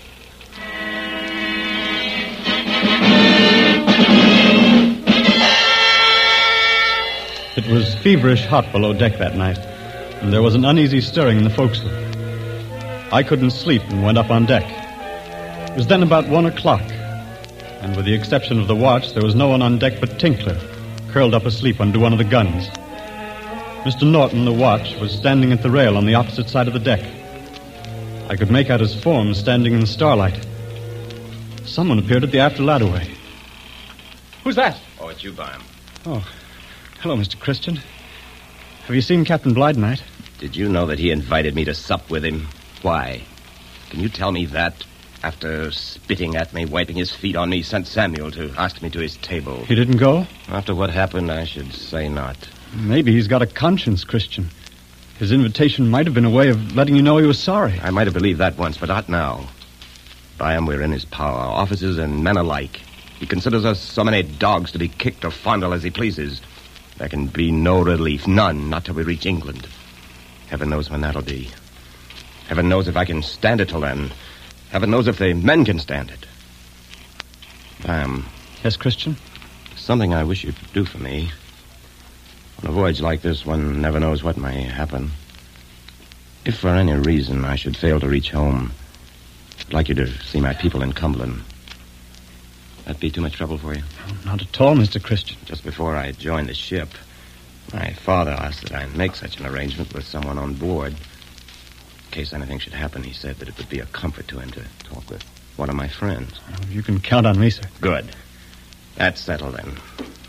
Speaker 4: It was feverish hot below deck that night, and there was an uneasy stirring in the forecastle. I couldn't sleep and went up on deck. It was then about one o'clock, and with the exception of the watch, there was no one on deck but Tinkler, curled up asleep under one of the guns. Mister Norton, the watch, was standing at the rail on the opposite side of the deck. I could make out his form standing in the starlight. Someone appeared at the after ladderway. Who's that?
Speaker 15: Oh, it's you, Byam.
Speaker 4: Oh, hello, Mister Christian. Have you seen Captain Bligh tonight?
Speaker 15: Did you know that he invited me to sup with him? Why? Can you tell me that? After spitting at me, wiping his feet on me, sent Samuel to ask me to his table.
Speaker 4: He didn't go?
Speaker 15: After what happened, I should say not.
Speaker 4: Maybe he's got a conscience, Christian. His invitation might have been a way of letting you know he was sorry.
Speaker 15: I might have believed that once, but not now. Byam, we're in his power, officers and men alike. He considers us so many dogs to be kicked or fondled as he pleases. There can be no relief, none, not till we reach England. Heaven knows when that'll be. Heaven knows if I can stand it till then. Heaven knows if the men can stand it. Byam.
Speaker 4: Yes, Christian?
Speaker 15: Something I wish you'd do for me. On a voyage like this, one never knows what may happen. If for any reason I should fail to reach home, I'd like you to see my people in Cumberland. That'd be too much trouble for you?
Speaker 4: Oh, not at all, Mister Christian.
Speaker 15: Just before I joined the ship, my father asked that I make such an arrangement with someone on board. In case anything should happen, he said that it would be a comfort to him to talk with one of my friends.
Speaker 4: Oh, you can count on me, sir.
Speaker 15: Good. That's settled, then.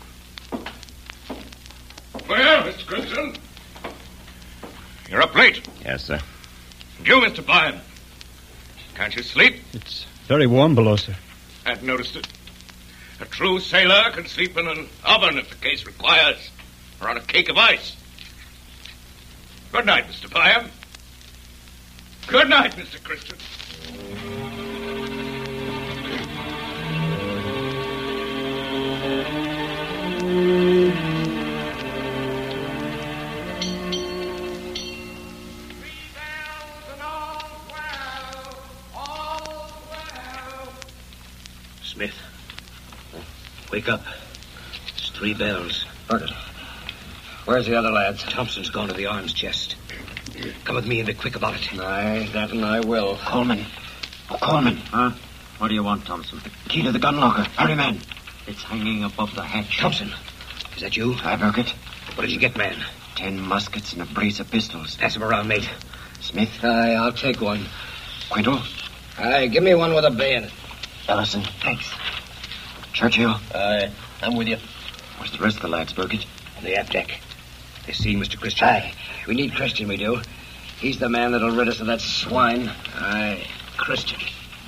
Speaker 7: Well, Mister Christian. You're up late.
Speaker 15: Yes, sir.
Speaker 7: And you, Mister Byam.
Speaker 5: Can't you sleep?
Speaker 4: It's very warm below, sir.
Speaker 5: I've noticed it. A true sailor can sleep in an oven if the case requires, or on a cake of ice. Good night, Mister Byam. Good night, Mister Christian.
Speaker 10: Smith, wake up. It's three bells.
Speaker 8: Burkett, where's the other lads?
Speaker 10: Thompson's gone to the arms chest. Come with me and be quick about it.
Speaker 8: Aye, that and I will.
Speaker 12: Coleman. Oh, Coleman. Huh? What do you want, Thompson? The key to the gun locker. Hurry, man. It's hanging above the hatch.
Speaker 10: Thompson, is that you?
Speaker 12: Aye, Burkett.
Speaker 10: What did you get, man?
Speaker 12: Ten muskets and a brace of pistols.
Speaker 10: Pass them around, mate.
Speaker 12: Smith?
Speaker 8: Aye, I'll take one.
Speaker 12: Quintal?
Speaker 8: Aye, give me one with a bayonet.
Speaker 12: Ellison? Thanks. Churchill?
Speaker 8: Aye, I'm with you.
Speaker 12: Where's the rest of the lads, Burkett?
Speaker 10: On the aft deck. They see Mister Christian.
Speaker 8: Aye, we need Christian, we do. He's the man that'll rid us of that swine.
Speaker 10: Aye, Christian.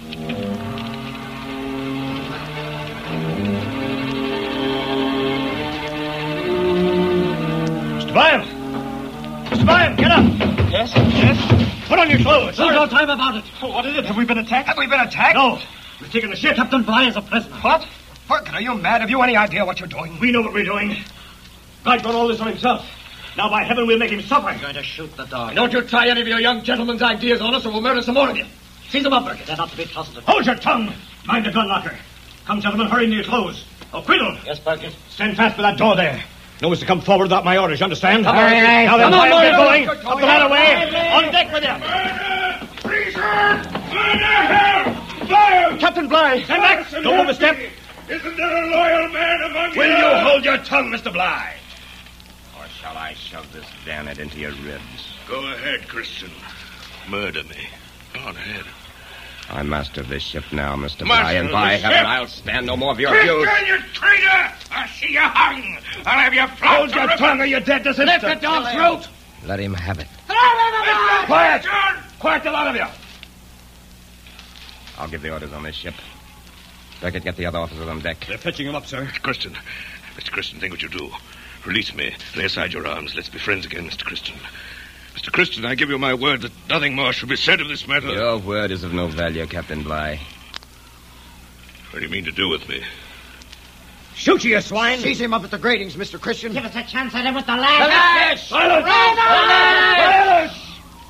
Speaker 11: Mister Byam! Mister Byam, get up!
Speaker 13: Yes? Yes?
Speaker 11: Put on your clothes!
Speaker 13: There's no time about it.
Speaker 11: Oh, what is it? Have we been attacked?
Speaker 13: Have we been attacked?
Speaker 11: No. We've taken the ship.
Speaker 13: Captain Bligh is a prisoner. What? Burkett, are you mad? Have you any idea what you're doing?
Speaker 11: We know what we're doing. Bligh brought all this on himself. Now, by heaven, we'll make him suffer.
Speaker 13: I'm going to shoot the dog.
Speaker 11: Don't you try any of your young gentlemen's ideas on us, or we'll murder some more of you.
Speaker 13: Seize him up, Burkett. They're not to be trusted.
Speaker 11: Hold your tongue. Mind the gun locker. Come, gentlemen, hurry into your clothes. Oh, Quiddle.
Speaker 13: Yes, Burkett.
Speaker 11: Stand fast by that door there. No one's to come forward without my orders, you understand?
Speaker 13: Come on, aye.
Speaker 11: Now then,
Speaker 13: Come on,
Speaker 11: get
Speaker 13: boys.
Speaker 11: going.
Speaker 13: Good
Speaker 11: Up the ladder way.
Speaker 13: Aye.
Speaker 11: On deck with you.
Speaker 5: Fire!
Speaker 11: Captain Bligh. Stand back. Don't move a step.
Speaker 5: Isn't there a loyal man among you?
Speaker 11: Will you hold your tongue, Mister Bligh?
Speaker 15: Or shall I shove this bayonet into your ribs?
Speaker 5: Go ahead, Christian. Murder me. Go on ahead.
Speaker 15: I'm master of this ship now, Mister
Speaker 5: Master
Speaker 15: Bligh, and
Speaker 5: of
Speaker 15: by
Speaker 5: the
Speaker 15: heaven,
Speaker 5: ship?
Speaker 15: I'll stand no more of your
Speaker 5: Christian,
Speaker 15: abuse.
Speaker 5: you traitor! I'll see you hung. I'll have you flogged.
Speaker 11: Hold your tongue or you're dead this
Speaker 5: Lift
Speaker 11: instant.
Speaker 5: the dog's throat.
Speaker 15: Let him have it.
Speaker 11: Quiet. Quiet, the lot of you.
Speaker 15: I'll give the orders on this ship. Beckett, get the other officers on deck.
Speaker 11: They're fetching him up, sir.
Speaker 5: Mister Christian. Mister Christian, think what you do. Release me. Lay aside your arms. Let's be friends again, Mister Christian. Mister Christian, I give you my word that nothing more shall be said of this matter.
Speaker 15: Your word is of no value, Captain Bligh.
Speaker 5: What do you mean to do with me?
Speaker 11: Shoot you, you swine.
Speaker 12: Seize him up at the gratings, Mister Christian.
Speaker 13: Give us a chance at him with the lads.
Speaker 11: Silence! Silence!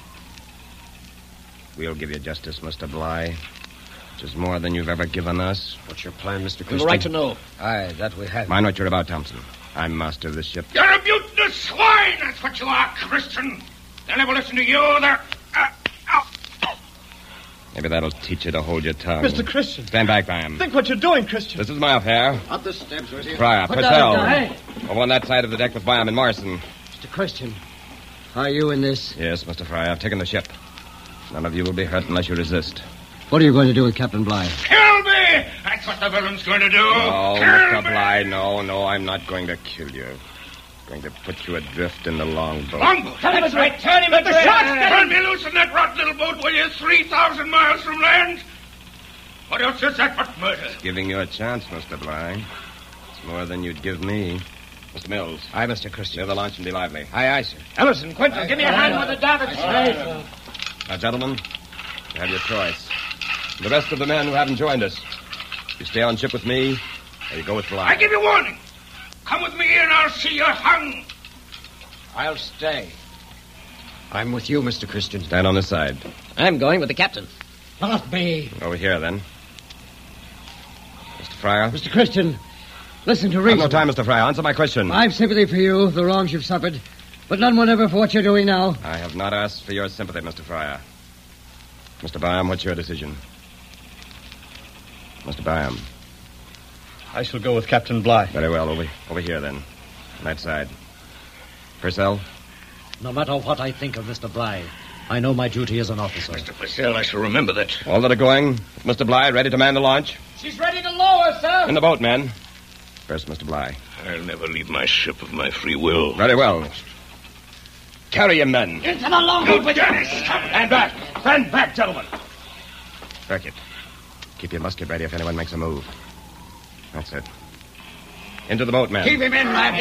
Speaker 15: We'll give you justice, Mister Bligh. Which is more than you've ever given us.
Speaker 12: What's your plan, Mister
Speaker 8: We've
Speaker 12: Christian?
Speaker 8: a right to know. Aye, that we have.
Speaker 15: Mind what you're about, Thompson. I'm master of this ship.
Speaker 5: You're a mutinous swine! That's what you are, Christian. They'll never listen to you. They're... Uh,
Speaker 15: Maybe that'll teach you to hold your tongue.
Speaker 11: Mister Christian.
Speaker 15: Stand back, Byam.
Speaker 11: Think what you're doing, Christian.
Speaker 15: This is my affair.
Speaker 12: Up the steps with you.
Speaker 15: Fryer,
Speaker 8: Put
Speaker 15: Purcell.
Speaker 8: down, aye.
Speaker 15: Over on that side of the deck with Byam and Morrison.
Speaker 8: Mister Christian, are you in this?
Speaker 15: Yes, Mister Fryer. I've taken the ship. None of you will be hurt unless you resist.
Speaker 8: What are you going to do with Captain Bligh?
Speaker 5: kill me! That's what the villain's going to do.
Speaker 15: Oh,
Speaker 5: kill
Speaker 15: Mister
Speaker 5: me!
Speaker 15: Bligh, no, no, I'm not going to kill you. I'm going to put you adrift in the longboat.
Speaker 5: Longboat!
Speaker 13: Turn him adrift. Turn him adrift.
Speaker 5: Turn me loose in that rotten little boat, will you? Three thousand miles from land? What else is that but murder?
Speaker 15: Giving you a chance, Mister Bligh. It's more than you'd give me. Mister Mills.
Speaker 8: Aye, Mister Christian.
Speaker 15: Clear the launch and be lively.
Speaker 8: Aye, aye, sir.
Speaker 10: Ellison, Quinton, give me a hand with the davits.
Speaker 15: Now, gentlemen, you have your choice. The rest of the men who haven't joined us, you stay on ship with me, or you go with Bligh.
Speaker 5: I give you warning. Come with me and I'll see you hung.
Speaker 8: I'll stay. I'm with you, Mister Christian.
Speaker 15: Stand on this side.
Speaker 9: I'm going with the captain.
Speaker 13: Not me.
Speaker 15: Over here, then. Mister Fryer?
Speaker 8: Mister Christian, listen to
Speaker 15: I've
Speaker 8: reason.
Speaker 15: no time, Mister Fryer. Answer my question.
Speaker 8: I've sympathy for you, the wrongs you've suffered, but none whatever for what you're doing now.
Speaker 15: I have not asked for your sympathy, Mister Fryer. Mister Byam, what's your decision? Mister Byam.
Speaker 4: I shall go with Captain Bligh.
Speaker 15: Very well. Over, over here, then. On that side. Purcell?
Speaker 3: No matter what I think of Mister Bligh, I know my duty as an officer.
Speaker 5: Mister Purcell, I shall remember that.
Speaker 15: All that are going. Mister Bligh, ready to man the launch?
Speaker 13: She's ready to lower, sir.
Speaker 15: In the boat, men. First, Mister Bligh.
Speaker 5: I'll never leave my ship of my free will.
Speaker 15: Very well. Carry him, men.
Speaker 13: Into the longboat with you.
Speaker 11: Stand back. Stand back, gentlemen.
Speaker 15: Burkett, keep your musket ready if anyone makes a move. That's it. Into the boat, men.
Speaker 11: Keep him in, lad.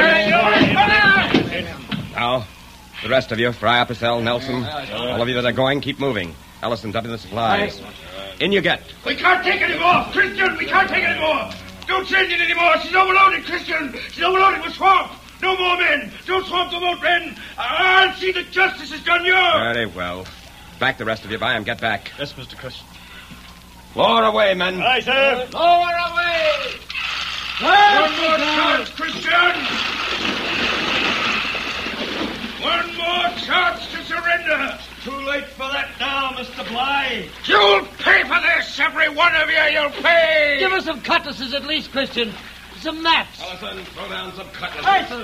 Speaker 15: Now, the rest of you, Fryer, Purcell, Nelson, all of you that are going, keep moving. Allison's up in the supplies. In you get.
Speaker 11: We can't take any more. Christian, we can't take any more. Don't send it anymore. She's overloaded, Christian. She's overloaded with swamp. No more men. Don't swamp the boat, men. I'll see that justice is done yours.
Speaker 15: Very well. Back the rest of you by him. Get back.
Speaker 4: Yes, Mister Christian.
Speaker 15: Lower away, men.
Speaker 11: Aye, sir. Lower away. One more chance, Christian. One more chance to surrender.
Speaker 6: Too late for that now, Mister Bligh.
Speaker 11: You'll pay for this, every one of you. You'll pay.
Speaker 9: Give us some cutlasses at least, Christian. Some maps.
Speaker 15: Allison, throw down some cutlasses.
Speaker 11: Aye, sir.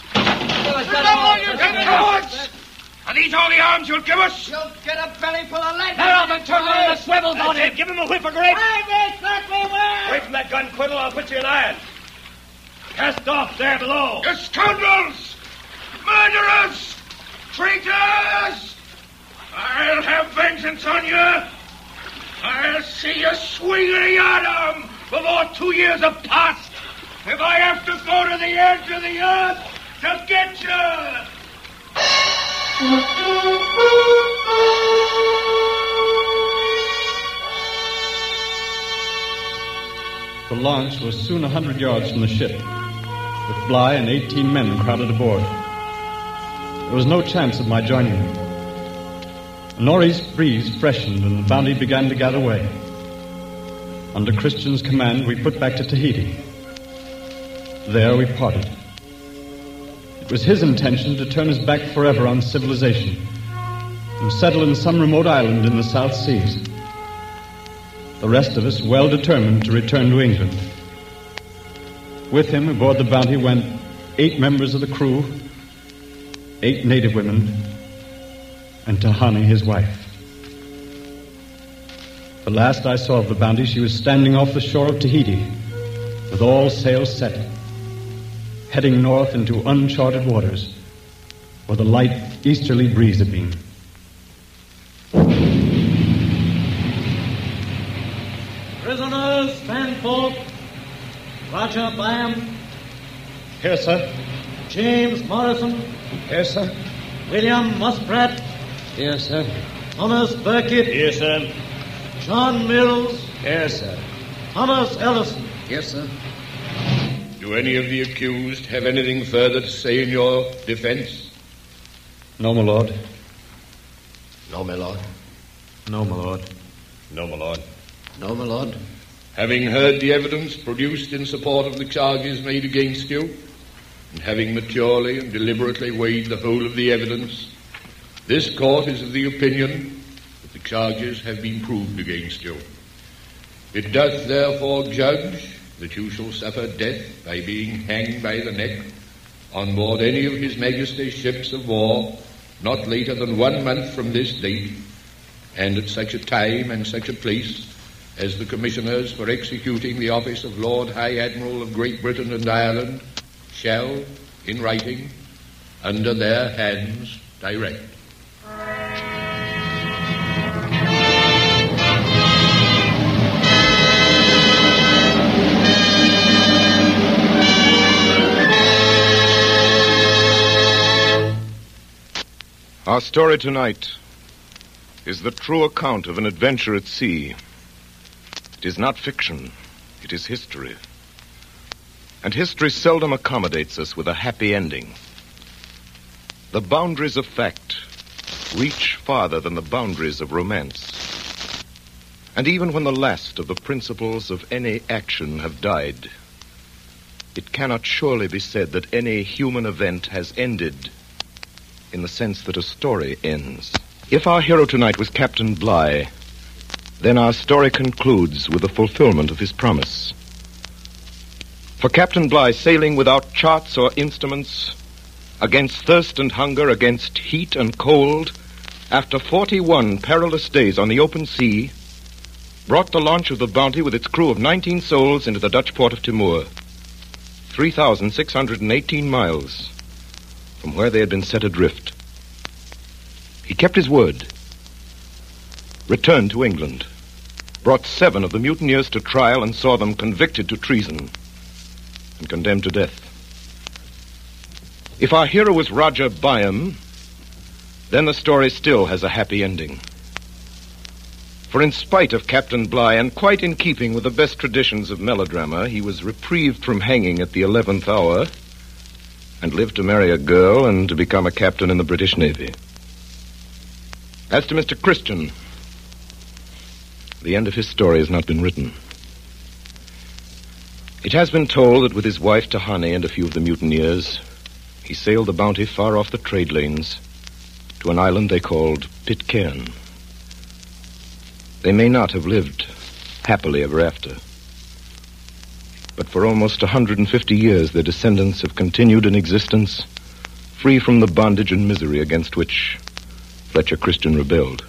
Speaker 11: Get cowards! Are these all the arms you'll give us?
Speaker 6: You'll get a belly full of lead.
Speaker 9: They're off and turn on the swivels on him.
Speaker 6: Give him a whiff of grape.
Speaker 11: I may let me wear.
Speaker 6: Away from that gun, Quiddle. I'll put you in irons. Cast off there below.
Speaker 11: You scoundrels! Murderers! Traitors! I'll have vengeance on you. I'll see you swing in a yardarm before two years have passed. If I have to go to the edge of the earth to get you.
Speaker 4: The launch was soon a hundred yards from the ship, with Bligh and eighteen men crowded aboard. There was no chance of my joining them. A northeast breeze freshened and the Bounty began to gather way. Under Christian's command, we put back to Tahiti. There we parted. It was his intention to turn his back forever on civilization and settle in some remote island in the South Seas. The rest of us well determined to return to England. With him aboard the Bounty went eight members of the crew, eight native women, and Tahani, his wife. The last I saw of the Bounty, she was standing off the shore of Tahiti, with all sails set, heading north into uncharted waters, where the light easterly breeze had been.
Speaker 3: Prisoners, stand forth. Roger Byam.
Speaker 4: Here, sir.
Speaker 3: James Morrison.
Speaker 8: Here, sir.
Speaker 3: William Musprat.
Speaker 8: Here, sir.
Speaker 3: Thomas Burkett.
Speaker 6: Yes, sir.
Speaker 3: John Mills.
Speaker 8: Yes, sir.
Speaker 3: Thomas Ellison.
Speaker 8: Yes, sir.
Speaker 5: Do any of the accused have anything further to say in your defense?
Speaker 4: No, my lord.
Speaker 5: No, my lord.
Speaker 4: No, my lord.
Speaker 5: No, my lord.
Speaker 8: No, my lord.
Speaker 5: Having heard the evidence produced in support of the charges made against you, and having maturely and deliberately weighed the whole of the evidence, this court is of the opinion that the charges have been proved against you. It doth therefore judge that you shall suffer death by being hanged by the neck on board any of His Majesty's ships of war not later than one month from this date, and at such a time and such a place as the commissioners for executing the office of Lord High Admiral of Great Britain and Ireland shall, in writing, under their hands, direct.
Speaker 7: Our story tonight is the true account of an adventure at sea. It is not fiction, it is history. And history seldom accommodates us with a happy ending. The boundaries of fact reach farther than the boundaries of romance. And even when the last of the principles of any action have died, it cannot surely be said that any human event has ended in the sense that a story ends. If our hero tonight was Captain Bligh, then our story concludes with the fulfillment of his promise. For Captain Bligh, sailing without charts or instruments, against thirst and hunger, against heat and cold, after forty-one perilous days on the open sea, brought the launch of the Bounty with its crew of nineteen souls into the Dutch port of Timor, three thousand six hundred eighteen miles from where they had been set adrift. He kept his word, returned to England, brought seven of the mutineers to trial and saw them convicted to treason and condemned to death. If our hero was Roger Byam, then the story still has a happy ending. For in spite of Captain Bligh, and quite in keeping with the best traditions of melodrama, he was reprieved from hanging at the eleventh hour and lived to marry a girl and to become a captain in the British Navy. As to Mister Christian, the end of his story has not been written. It has been told that with his wife Tahani and a few of the mutineers, he sailed the Bounty far off the trade lanes to an island they called Pitcairn. They may not have lived happily ever after, but for almost one hundred fifty years their descendants have continued in existence, free from the bondage and misery against which Fletcher Christian rebelled.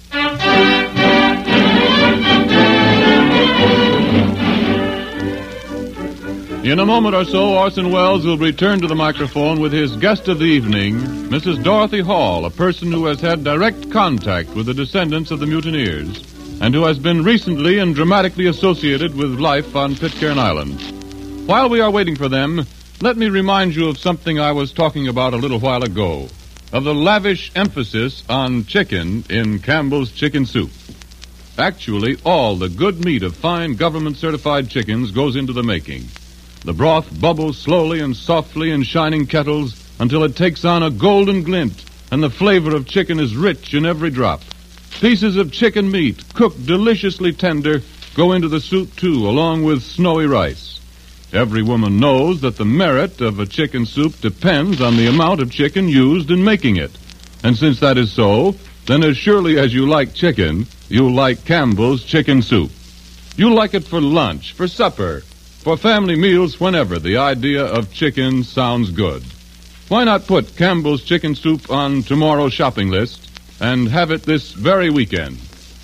Speaker 1: In a moment or so, Orson Welles will return to the microphone with his guest of the evening, Missus Dorothy Hall, a person who has had direct contact with the descendants of the mutineers and who has been recently and dramatically associated with life on Pitcairn Island. While we are waiting for them, let me remind you of something I was talking about a little while ago, of the lavish emphasis on chicken in Campbell's Chicken Soup. Actually, all the good meat of fine government-certified chickens goes into the making. The broth bubbles slowly and softly in shining kettles until it takes on a golden glint, and the flavor of chicken is rich in every drop. Pieces of chicken meat, cooked deliciously tender, go into the soup, too, along with snowy rice. Every woman knows that the merit of a chicken soup depends on the amount of chicken used in making it. And since that is so, then as surely as you like chicken, you like Campbell's Chicken Soup. You like it for lunch, for supper, for family meals, whenever the idea of chicken sounds good. Why not put Campbell's Chicken Soup on tomorrow's shopping list and have it this very weekend?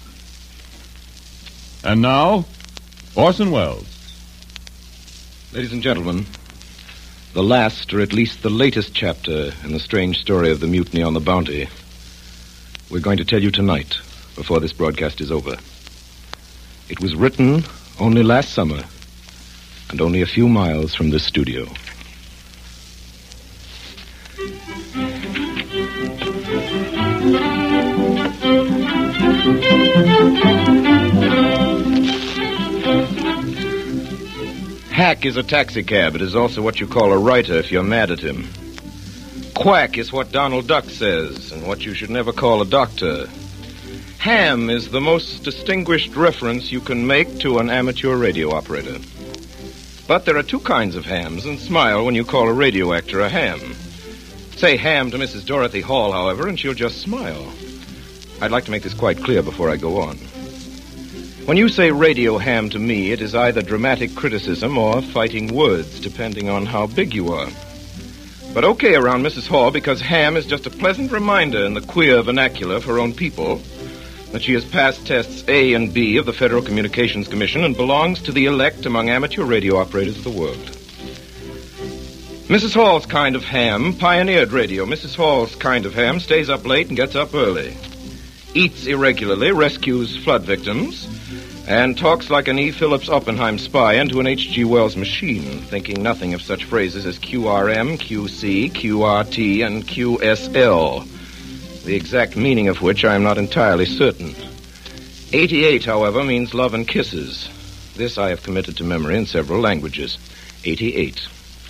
Speaker 1: And now, Orson Welles.
Speaker 7: Ladies and gentlemen, the last, or at least the latest chapter in the strange story of the mutiny on the Bounty, we're going to tell you tonight, before this broadcast is over. It was written only last summer, and only a few miles from this studio. Hack is a taxicab. It is also what you call a writer if you're mad at him. Quack is what Donald Duck says, and what you should never call a doctor. Ham is the most distinguished reference you can make to an amateur radio operator. But there are two kinds of hams, and smile when you call a radio actor a ham. Say ham to Missus Dorothy Hall, however, and she'll just smile. I'd like to make this quite clear before I go on. When you say radio ham to me, it is either dramatic criticism or fighting words, depending on how big you are. But okay around Missus Hall, because ham is just a pleasant reminder in the queer vernacular of her own people that she has passed tests A and B of the Federal Communications Commission and belongs to the elect among amateur radio operators of the world. Missus Hall's kind of ham pioneered radio. Missus Hall's kind of ham stays up late and gets up early, eats irregularly, rescues flood victims, and talks like an E. Phillips Oppenheim spy into an H G. Wells machine, thinking nothing of such phrases as Q R M, Q C, Q R T, and Q S L, the exact meaning of which I am not entirely certain. eighty-eight, however, means love and kisses. This I have committed to memory in several languages. eighty-eight.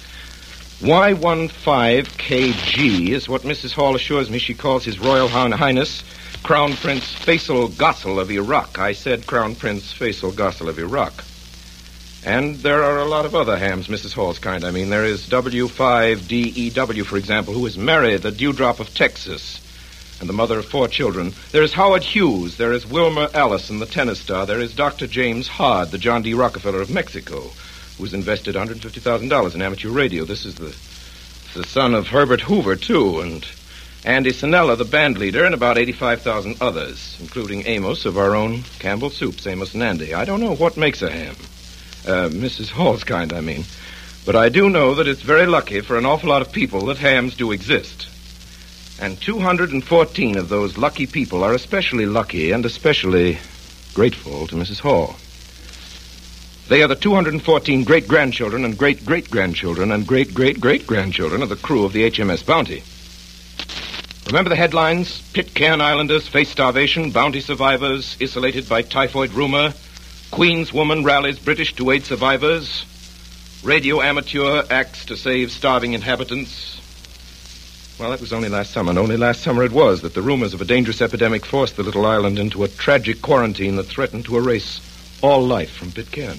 Speaker 7: Y fifteen K G is what Missus Hall assures me she calls His Royal Highness Crown Prince Faisal Ghassel of Iraq. I said Crown Prince Faisal Ghassel of Iraq. And there are a lot of other hams, Missus Hall's kind, I mean. There is W five D E W, for example, who is Mary, the Dewdrop of Texas, and the mother of four children. There is Howard Hughes. There is Wilmer Allison, the tennis star. There is Doctor James Hard, the John D. Rockefeller of Mexico, who's invested one hundred fifty thousand dollars in amateur radio. This is the, the son of Herbert Hoover, too, and Andy Sinella, the band leader, and about eighty-five thousand others, including Amos of our own Campbell Soups, Amos and Andy. I don't know what makes a ham. Uh, Missus Hall's kind, I mean. But I do know that it's very lucky for an awful lot of people that hams do exist. And two hundred fourteen of those lucky people are especially lucky and especially
Speaker 2: grateful to Missus Hall. They are the two hundred fourteen great-grandchildren and great-great-grandchildren and great-great-great-grandchildren of the crew of the H M S Bounty. Remember the headlines? Pitcairn Islanders face starvation, Bounty survivors isolated by typhoid rumor, Queen's woman rallies British to aid survivors, radio amateur acts to save starving inhabitants. Well, that was only last summer, and only last summer it was that the rumors of a dangerous epidemic forced the little island into a tragic quarantine that threatened to erase all life from Pitcairn.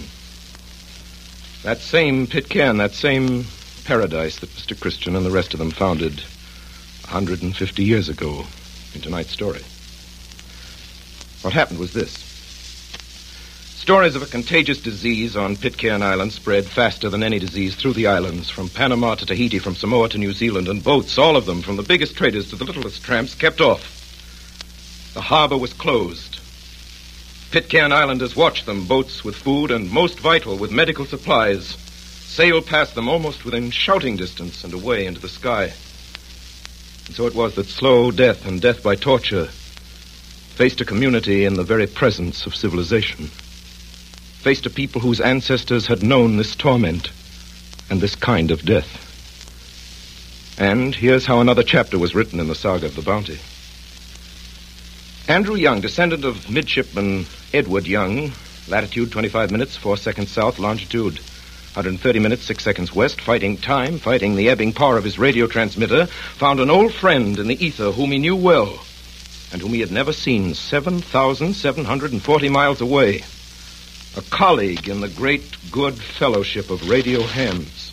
Speaker 2: That same Pitcairn, that same paradise that Mister Christian and the rest of them founded one hundred fifty years ago in tonight's story. What happened was this. Stories of a contagious disease on Pitcairn Island spread faster than any disease through the islands, from Panama to Tahiti, from Samoa to New Zealand, and boats, all of them, from the biggest traders to the littlest tramps, kept off. The harbor was closed. Pitcairn Islanders watched them, boats with food and, most vital, with medical supplies, sail past them almost within shouting distance and away into the sky. And so it was that slow death and death by torture faced a community in the very presence of civilization, faced a people whose ancestors had known this torment and this kind of death. And here's how another chapter was written in the saga of the Bounty. Andrew Young, descendant of midshipman Edward Young, latitude twenty-five minutes, four seconds south, longitude one hundred thirty minutes, six seconds west, fighting time, fighting the ebbing power of his radio transmitter, found an old friend in the ether whom he knew well and whom he had never seen seven thousand seven hundred forty miles away. A colleague in the great good fellowship of radio hams.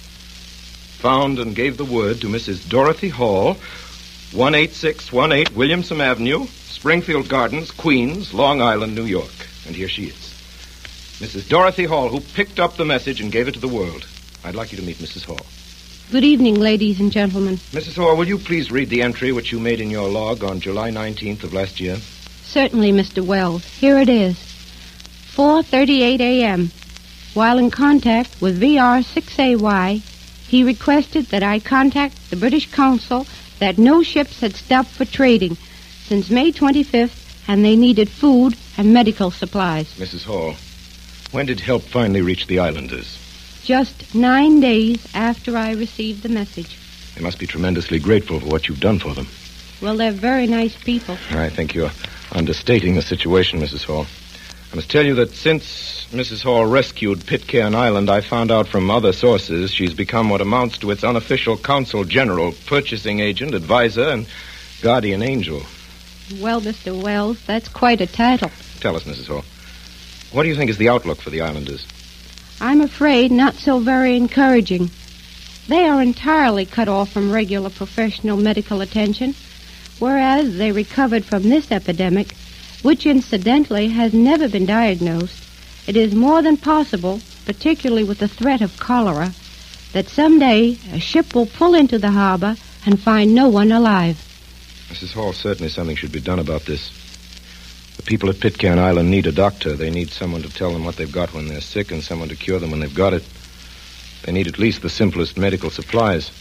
Speaker 2: Found and gave the word to Missus Dorothy Hall, one eight six one eight Williamson Avenue, Springfield Gardens, Queens, Long Island, New York. And here she is. Missus Dorothy Hall, who picked up the message and gave it to the world. I'd like you to meet Missus Hall.
Speaker 16: Good evening, ladies and gentlemen.
Speaker 2: Missus Hall, will you please read the entry which you made in your log on July nineteenth of last year?
Speaker 16: Certainly, Mister Wells. Here it is. four thirty-eight a.m. While in contact with V R six A Y, he requested that I contact the British Consul that no ships had stopped for trading since May twenty-fifth, and they needed food and medical supplies.
Speaker 2: Missus Hall, when did help finally reach the islanders?
Speaker 16: Just nine days after I received the message.
Speaker 2: They must be tremendously grateful for what you've done for them.
Speaker 16: Well, they're very nice people.
Speaker 2: I think you're understating the situation, Missus Hall. I must tell you that since Missus Hall rescued Pitcairn Island, I found out from other sources she's become what amounts to its unofficial consul general, purchasing agent, advisor, and guardian angel.
Speaker 16: Well, Mister Wells, that's quite a title.
Speaker 2: Tell us, Missus Hall, what do you think is the outlook for the islanders?
Speaker 16: I'm afraid not so very encouraging. They are entirely cut off from regular professional medical attention, whereas they recovered from this epidemic, which incidentally has never been diagnosed. It is more than possible, particularly with the threat of cholera, that someday a ship will pull into the harbor and find no one alive.
Speaker 2: Missus Hall, certainly something should be done about this. The people at Pitcairn Island need a doctor. They need someone to tell them what they've got when they're sick and someone to cure them when they've got it. They need at least the simplest medical supplies.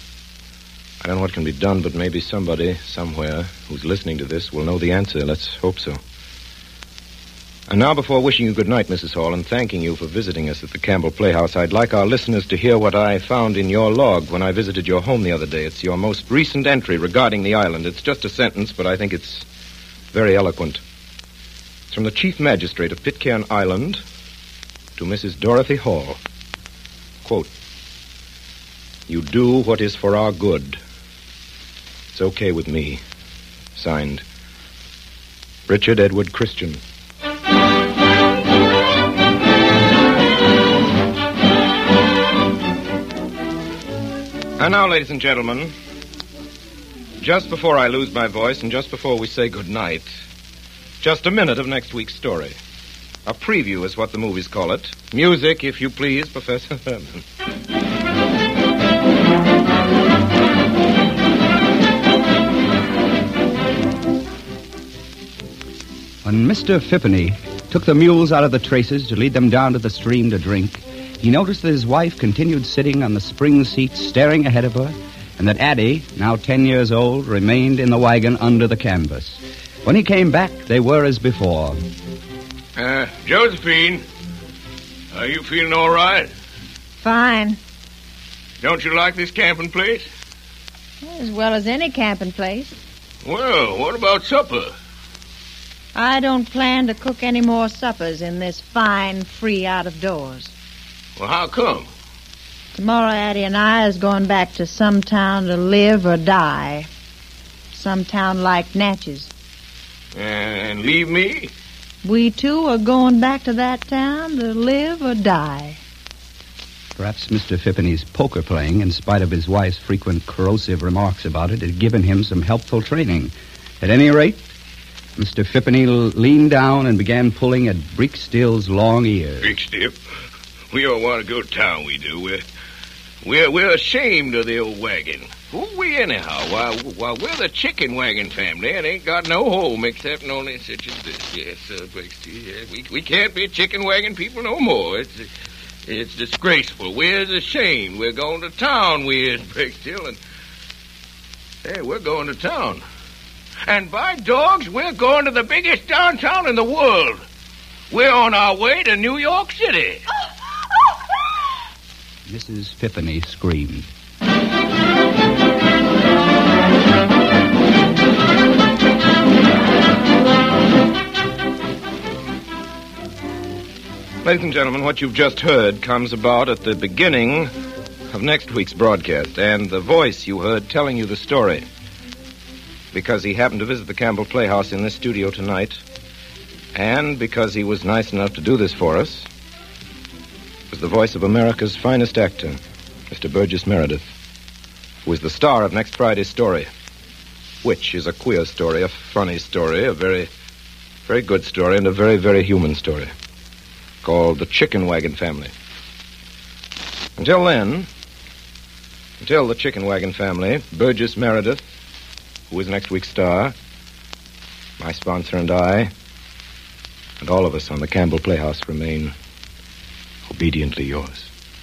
Speaker 2: I don't know what can be done, but maybe somebody, somewhere, who's listening to this will know the answer. Let's hope so. And now, before wishing you good night, Missus Hall, and thanking you for visiting us at the Campbell Playhouse, I'd like our listeners to hear what I found in your log when I visited your home the other day. It's your most recent entry regarding the island. It's just a sentence, but I think it's very eloquent. It's from the Chief Magistrate of Pitcairn Island to Missus Dorothy Hall. Quote, "You do what is for our good. It's okay with me." Signed, Richard Edward Christian. And now, ladies and gentlemen, just before I lose my voice and just before we say good night, just a minute of next week's story. A preview is what the movies call it. Music, if you please, Professor Thurman.
Speaker 17: When Mister Phippeny took the mules out of the traces to lead them down to the stream to drink, he noticed that his wife continued sitting on the spring seat staring ahead of her, and that Addie, now ten years old, remained in the wagon under the canvas. When he came back, they were as before.
Speaker 11: Uh, Josephine, are you feeling all right?
Speaker 18: Fine.
Speaker 11: Don't you like this camping place?
Speaker 18: As well as any camping place.
Speaker 11: Well, what about supper?
Speaker 18: I don't plan to cook any more suppers in this fine, free out of doors.
Speaker 11: Well, how come?
Speaker 18: Tomorrow, Addie and I is going back to some town to live or die. Some town like Natchez.
Speaker 11: And leave me?
Speaker 18: We, too, are going back to that town to live or die.
Speaker 17: Perhaps Mister Phippany's poker playing, in spite of his wife's frequent corrosive remarks about it, had given him some helpful training. At any rate, Mister Phippany leaned down and began pulling at Breekstill's long ear.
Speaker 11: Breekstill? We don't want to go to town, we do. We're, we're, we're ashamed of the old wagon. Who are we anyhow? Why, why, we're the chicken wagon family and ain't got no home except only such as this. Yes, uh, Breekstill, yeah. We, we can't be chicken wagon people no more. It's... Uh, It's disgraceful. We're ashamed. We're going to town, we is, Breekstill, and... Hey, we're going to town. And by dogs, we're going to the biggest downtown in the world. We're on our way to New York City.
Speaker 17: Missus Phippany screamed.
Speaker 2: Ladies and gentlemen, what you've just heard comes about at the beginning of next week's broadcast, and the voice you heard telling you the story, because he happened to visit the Campbell Playhouse in this studio tonight, and because he was nice enough to do this for us, was the voice of America's finest actor, Mister Burgess Meredith, who is the star of next Friday's story, which is a queer story, a funny story, a very, very good story, and a very, very human story, called The Chicken Wagon Family. Until then, until The Chicken Wagon Family, Burgess Meredith, who is next week's star, my sponsor and I, and all of us on the Campbell Playhouse remain obediently yours.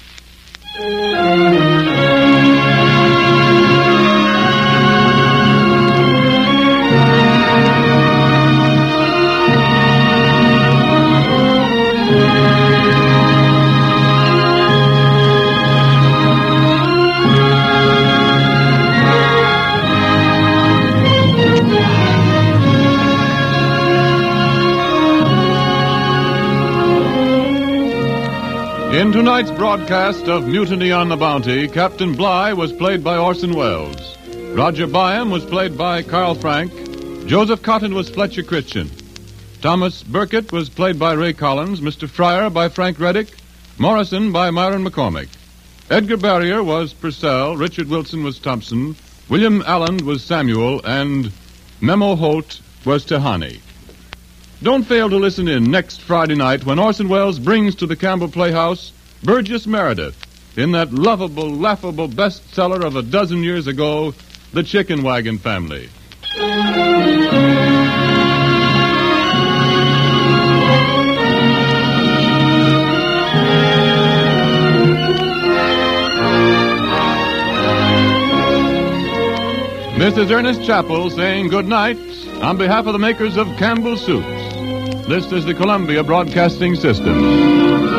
Speaker 1: In tonight's broadcast of Mutiny on the Bounty, Captain Bligh was played by Orson Welles. Roger Byam was played by Carl Frank. Joseph Cotton was Fletcher Christian. Thomas Burkett was played by Ray Collins. Mister Fryer by Frank Reddick. Morrison by Myron McCormick. Edgar Barrier was Purcell. Richard Wilson was Thompson. William Allen was Samuel. And Memo Holt was Tahani. Don't fail to listen in next Friday night when Orson Welles brings to the Campbell Playhouse Burgess Meredith in that lovable, laughable bestseller of a dozen years ago, The Chicken Wagon Family. This is Ernest Chappell saying good night on behalf of the makers of Campbell Soups. This is the Columbia Broadcasting System.